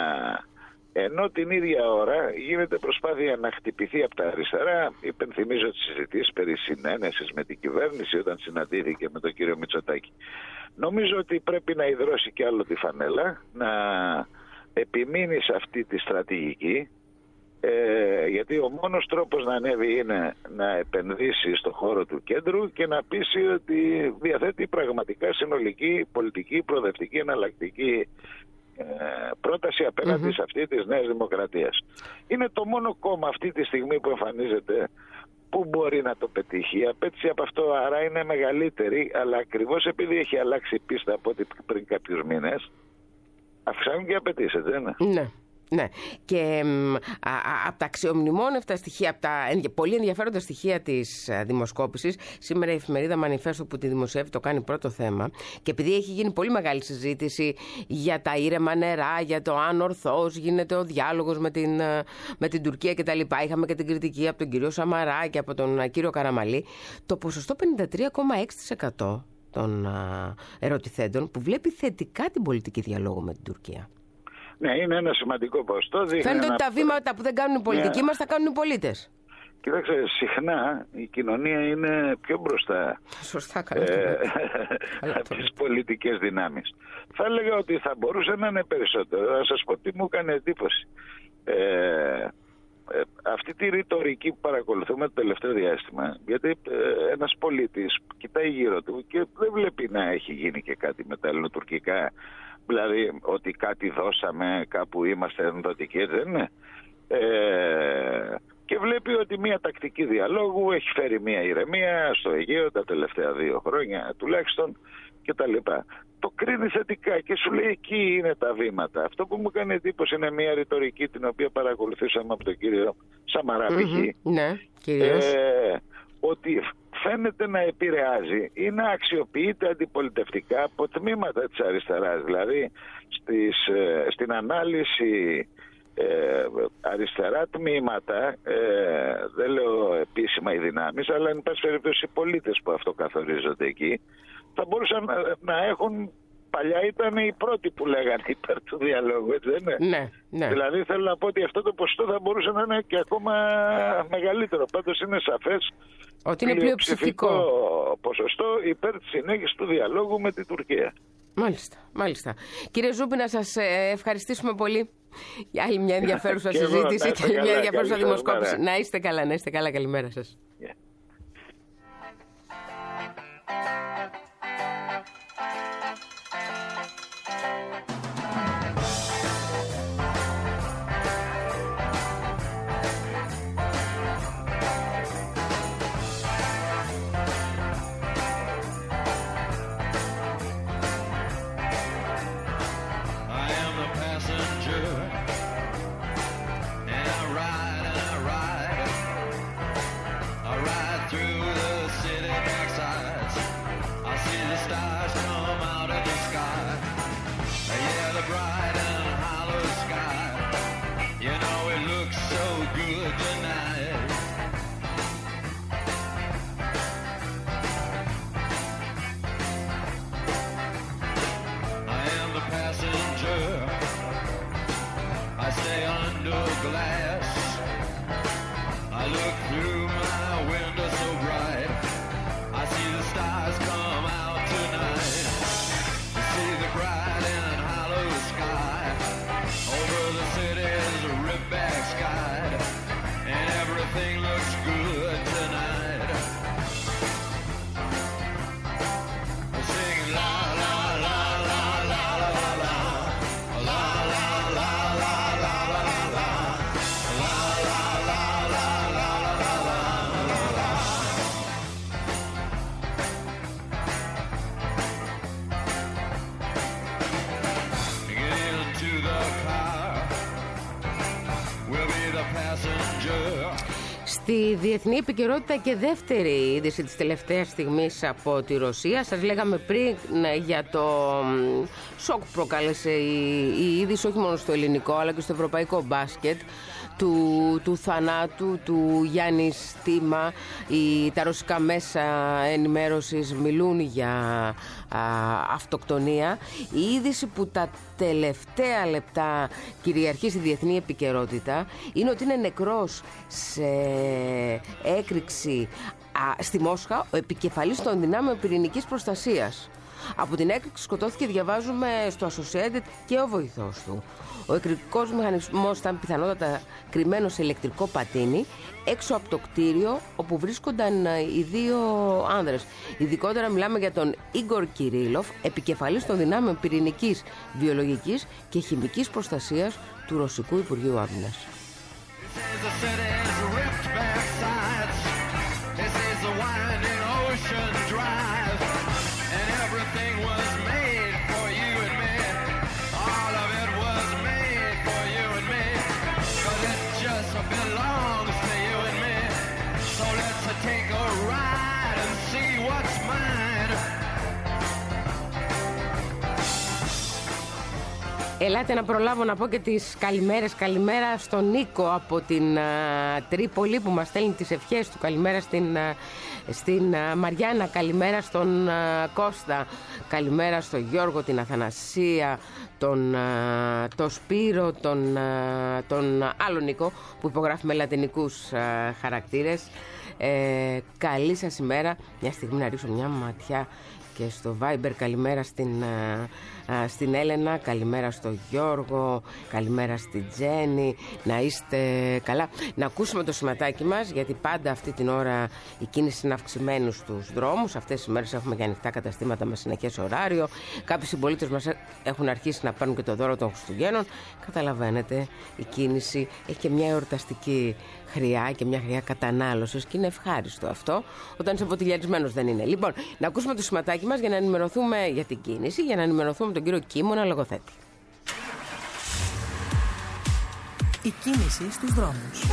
ενώ την ίδια ώρα γίνεται προσπάθεια να χτυπηθεί από τα αριστερά. Υπενθυμίζω τις συζητήσεις περί συνένεσης με την κυβέρνηση όταν συναντήθηκε με τον κύριο Μητσοτάκη. Νομίζω ότι πρέπει να ιδρώσει κι άλλο τη φανέλα, να επιμείνει σε αυτή τη στρατηγική, Ε, γιατί ο μόνος τρόπος να ανέβει είναι να επενδύσει στο χώρο του κέντρου και να πείσει ότι διαθέτει πραγματικά συνολική πολιτική, προοδευτική, εναλλακτική ε, πρόταση απέναντι mm-hmm. σε αυτή της Νέας Δημοκρατίας. Είναι το μόνο κόμμα αυτή τη στιγμή που εμφανίζεται που μπορεί να το πετύχει. Η απέτηση από αυτό άρα είναι μεγαλύτερη, αλλά ακριβώς επειδή έχει αλλάξει πίστα από ό,τι πριν κάποιους μήνες, αυξάνουν και οι απαιτήσεις, έτσι δεν είναι? Ναι. Ναι, και από τα αξιομνημόνευτα στοιχεία, από τα πολύ ενδιαφέροντα στοιχεία της δημοσκόπησης, σήμερα η εφημερίδα Μανιφέστο που τη δημοσιεύει το κάνει πρώτο θέμα, και επειδή έχει γίνει πολύ μεγάλη συζήτηση για τα ήρεμα νερά, για το αν ορθώς γίνεται ο διάλογος με την, με την Τουρκία κτλ. Είχαμε και την κριτική από τον κύριο Σαμαρά και από τον κύριο Καραμαλή. Το ποσοστό πενήντα τρία κόμμα έξι τοις εκατό των ερωτηθέντων που βλέπει θετικά την πολιτική διαλόγου με την Τουρκία. Ναι, είναι ένα σημαντικό ποσοστό. Φαίνεται ένα... ότι τα βήματα που δεν κάνουν οι πολιτικοί yeah. μας τα κάνουν οι πολίτες. Κοίταξε, συχνά η κοινωνία είναι πιο μπροστά Σωστά, καλά, ε, από τις πολιτικές δυνάμεις. Θα έλεγα ότι θα μπορούσε να είναι περισσότερο. Να σας πω τι μου έκανε εντύπωση. Ε, ε, αυτή τη ρητορική που παρακολουθούμε το τελευταίο διάστημα, γιατί ε, ένας πολίτης κοιτάει γύρω του και δεν βλέπει να έχει γίνει και κάτι με τα ελληνοτουρκικά. Δηλαδή ότι κάτι δώσαμε, κάπου είμαστε ενδοτικοί, δεν είναι. Ε, και βλέπει ότι μια τακτική διαλόγου έχει φέρει μια ηρεμία στο Αιγαίο τα τελευταία δύο χρόνια τουλάχιστον κτλ. Το κρίνει θετικά και σου λέει εκεί είναι τα βήματα. Αυτό που μου κάνει εντύπωση είναι μια ρητορική την οποία παρακολουθήσαμε από τον κύριο Σαμαρά π.χ. Ναι, κυρίως. Ε, ότι φαίνεται να επηρεάζει ή να αξιοποιείται αντιπολιτευτικά από τμήματα της αριστεράς. Δηλαδή στις, στην ανάλυση ε, αριστερά τμήματα, ε, δεν λέω επίσημα οι δυνάμεις, αλλά εν πάση περιπτώσει οι πολίτες που αυτοκαθορίζονται εκεί, θα μπορούσαν να, να έχουν... Παλιά ήταν οι πρώτοι που λέγανε υπέρ του διαλόγου, έτσι δεν είναι? Ναι, ναι. Δηλαδή θέλω να πω ότι αυτό το ποσοστό θα μπορούσε να είναι και ακόμα μεγαλύτερο. Πάντως είναι σαφές ότι είναι πλειοψηφικό ποσοστό υπέρ της συνέχισης του διαλόγου με την Τουρκία. Μάλιστα, μάλιστα. Κύριε Ζούμπη, να σας ευχαριστήσουμε πολύ για άλλη μια ενδιαφέρουσα συζήτηση και άλλη μια ενδιαφέρουσα δημοσκόπηση. Να είστε καλά, να είστε καλά. Καλημέρα σας. Yeah. Στη διεθνή επικαιρότητα και δεύτερη είδηση της τελευταίας στιγμής από τη Ρωσία. Σας λέγαμε πριν για το σοκ που προκάλεσε η, η είδηση όχι μόνο στο ελληνικό αλλά και στο ευρωπαϊκό μπάσκετ του, του θανάτου του Γιάννη Στίμα. Η, τα ρωσικά μέσα ενημέρωσης μιλούν για α, αυτοκτονία. Η είδηση που τα τελευταία λεπτά κυριαρχεί στη διεθνή επικαιρότητα είναι ότι είναι νεκρός σε έκρηξη α, στη Μόσχα ο επικεφαλής των δυνάμεων πυρηνικής προστασίας. Από την έκρηξη σκοτώθηκε, διαβάζουμε στο Associated, και ο βοηθός του. Ο εκρηκτικός μηχανισμός ήταν πιθανότατα κρυμμένος σε ηλεκτρικό πατίνι έξω από το κτίριο όπου βρίσκονταν οι δύο άνδρες. Ειδικότερα μιλάμε για τον Ίγκορ Κυρίλοφ, επικεφαλής των δυνάμεων πυρηνικής, βιολογικής και χημικής προστασίας του Ρωσικού Υπουργείου Άμυνας. All of it belongs to you and me. So let's take a ride and see what's mine. Ελάτε να προλάβω να πω και τις καλημέρες. Καλημέρα στον Νίκο από την uh, Τρίπολη που μας στέλνει τις ευχές του. Καλημέρα στην, uh, στην uh, Μαριάννα. Καλημέρα στον uh, Κώστα. Καλημέρα στον Γιώργο, την Αθανασία, τον, uh, τον Σπύρο, τον, uh, τον άλλο Νίκο που υπογράφει με λατινικούς uh, χαρακτήρες. Ε, καλή σας ημέρα. Μια στιγμή να ρίξω μια ματιά και στο Viber. Καλημέρα στην, α, στην Έλενα, καλημέρα στο Γιώργο, καλημέρα στη Τζέννη. Να είστε καλά. Να ακούσουμε το σηματάκι μας, γιατί πάντα αυτή την ώρα η κίνηση είναι αυξημένη στους δρόμους. Αυτές τις μέρες έχουμε και ανοιχτά καταστήματα με συνεχές ωράριο. Κάποιοι συμπολίτες μας έχουν αρχίσει να παίρνουν και το δώρο των Χριστουγέννων. Καταλαβαίνετε, η κίνηση έχει και μια εορταστική χρειά και μια χρειά κατανάλωσης και είναι ευχάριστο αυτό. Όταν είσαι ποτηλιαρισμένος δεν είναι. Λοιπόν, να ακούσουμε το σηματάκι μας για να ενημερωθούμε για την κίνηση, για να ενημερωθούμε τον κύριο Κίμωνα, λογοθέτη. Η κίνηση στους δρόμους.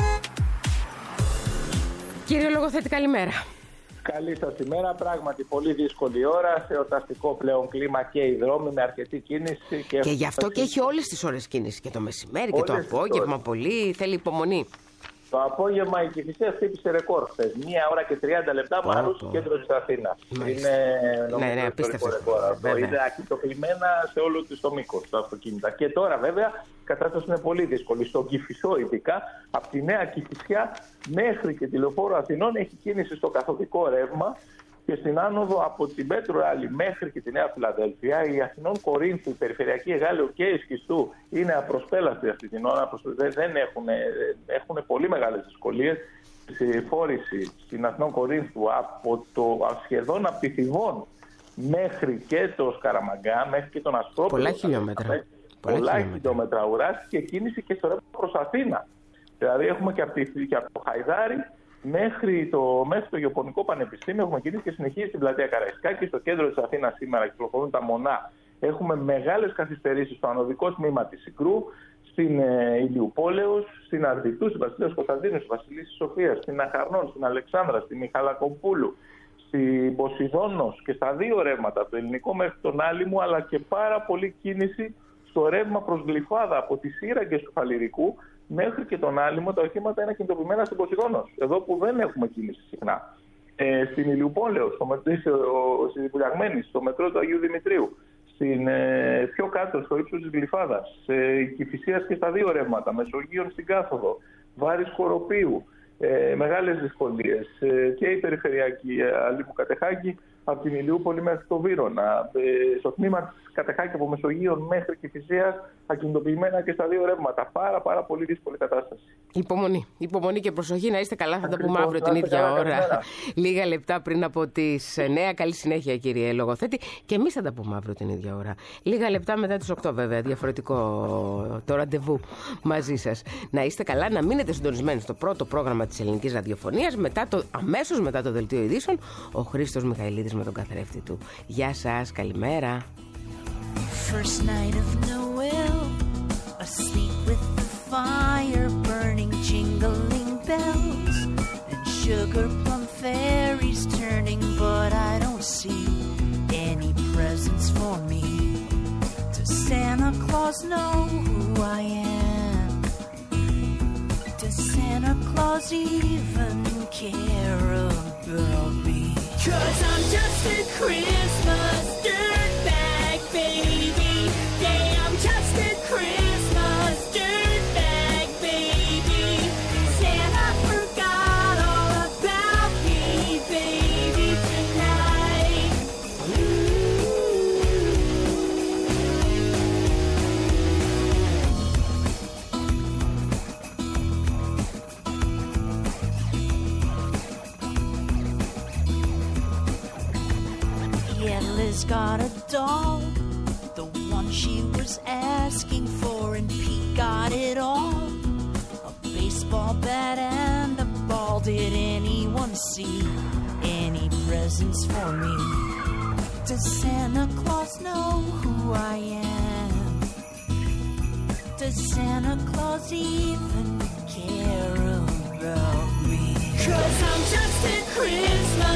Κύριε λογοθέτη, καλημέρα. Καλή σας ημέρα. Πράγματι, πολύ δύσκολη ώρα, σε εορταστικό πλέον κλίμα και οι δρόμοι με αρκετή κίνηση. Και, και γι' αυτό και έχει όλες τις ώρες κίνηση. Και το μεσημέρι και το απόγευμα. Πολύ θέλει υπομονή. Το απόγευμα η Κηφισία χτύπησε ρεκόρ χθες. Μία ώρα και τριάντα λεπτά oh, μάλλον στο κέντρο της Αθήνας. Είναι νομίζω ναι, ναι, το ρεκόρ αυτό. Είναι ακιτοποιημένα σε όλο το μήκος τα αυτοκίνητα. Και τώρα βέβαια η κατάσταση είναι πολύ δύσκολη. Στον Κηφισό ειδικά, από τη Νέα Κηφισιά μέχρι και τη Λεωφόρο Αθηνών έχει κίνηση στο καθοδικό ρεύμα. Και στην άνοδο από την Πέτρο Ράλη μέχρι και τη Νέα Φιλαδέλφια, η Αθηνών Κορίνθου, η Περιφερειακή Εγάλεο και η Σχιστού είναι απροσπέλαστη αυτή την ώρα. Δεν έχουν, έχουν πολύ μεγάλες δυσκολίες. Η φόρηση στην Αθηνών Κορίνθου από το σχεδόν από τη Θηβών μέχρι και το Σκαραμαγκά, μέχρι και τον Αστρόπουλο. Πολλά χιλιόμετρα. Πολλά χιλιόμετρα ουράς και κίνηση και στο ρεύμα προς Αθήνα. Δηλαδή έχουμε και από, τη, και από το Χαϊδάρι. Μέχρι το, μέχρι το Γεωπονικό Πανεπιστήμιο έχουμε κινήσει και συνεχίζει στην πλατεία Καραϊσκάκη. Στο κέντρο της Αθήνας σήμερα κυκλοφορούν τα μονά. Έχουμε μεγάλες καθυστερήσεις στο ανωδικό τμήμα της Σικρού, στην ε, Ηλιουπόλεως, στην Αρδιτού, στην Βασιλείας Κωνσταντίνου, στη Βασιλίσσης Σοφίας, στην Αχαρνών, στην Αλεξάνδρα, στη Μιχαλακοπούλου, στην Ποσειδώνος και στα δύο ρεύματα, το ελληνικό μέχρι τον Άλυμο, αλλά και πάρα πολλή κίνηση στο ρεύμα προς Γλυφάδα από τις Σύραγγες του Φαλιρικού. Μέχρι και τον Άλυμο τα οχήματα είναι κινητοποιημένα στην Ποσειδώνος, εδώ που δεν έχουμε κίνηση συχνά. Ε, στην Ηλιουπόλεως, στη Βουλιαγμένη, στο μετρό του Αγίου Δημητρίου, στην, ε, πιο κάτω, στο ύψος της Γλυφάδας, ε, Κηφισίας και στα δύο ρεύματα, Μεσογείων στην Κάθοδο, Βάρης Κοροπίου, ε, μεγάλες δυσκολίες. Ε, και η Περιφερειακή ε, Αλήμου Κατεχάκη, από την Ηλιούπολη μέχρι το Βύρωνα. Ε, στο τμήμα της Κατεχάκη από Μεσογείων μέχρι Κηφισίας, ακινητοποιημένα και στα δύο ρεύματα. Πάρα, πάρα πολύ δύσκολη κατάσταση. Υπομονή. Υπομονή και προσοχή. Να είστε καλά. Θα τα πούμε αύριο την ίδια ώρα. Καλημέρα. Λίγα λεπτά πριν από τις εννιά. Καλή συνέχεια, κύριε λογοθέτη. Και εμείς θα τα πούμε αύριο την ίδια ώρα. Λίγα λεπτά μετά τις οκτώ, βέβαια. Διαφορετικό το ραντεβού μαζί σας. Να είστε καλά. Να μείνετε συντονισμένοι στο πρώτο πρόγραμμα της ελληνικής ραδιοφωνίας. Μετά το, αμέσως μετά το δελτίο ειδήσεων, ο Χρήστος Μιχαηλίδης με τον καθρέφτη του. Γεια σας. Καλημέρα. First night of Noel, asleep with the fire burning, jingling bells and sugar plum fairies turning, but I don't see any presents for me. Does Santa Claus know who I am? Does Santa Claus even care about me? 'Cause I'm just a Christmas dirtbag, baby. Yeah, I'm just a Christmas dirtbag, baby. Santa forgot all about me, baby, tonight. Yeah, Liz got a doll, the one she was asking for, and Pete got it all. A baseball bat and a ball. Did anyone see any presents for me? Does Santa Claus know who I am? Does Santa Claus even care about me? 'Cause I'm just a Christmas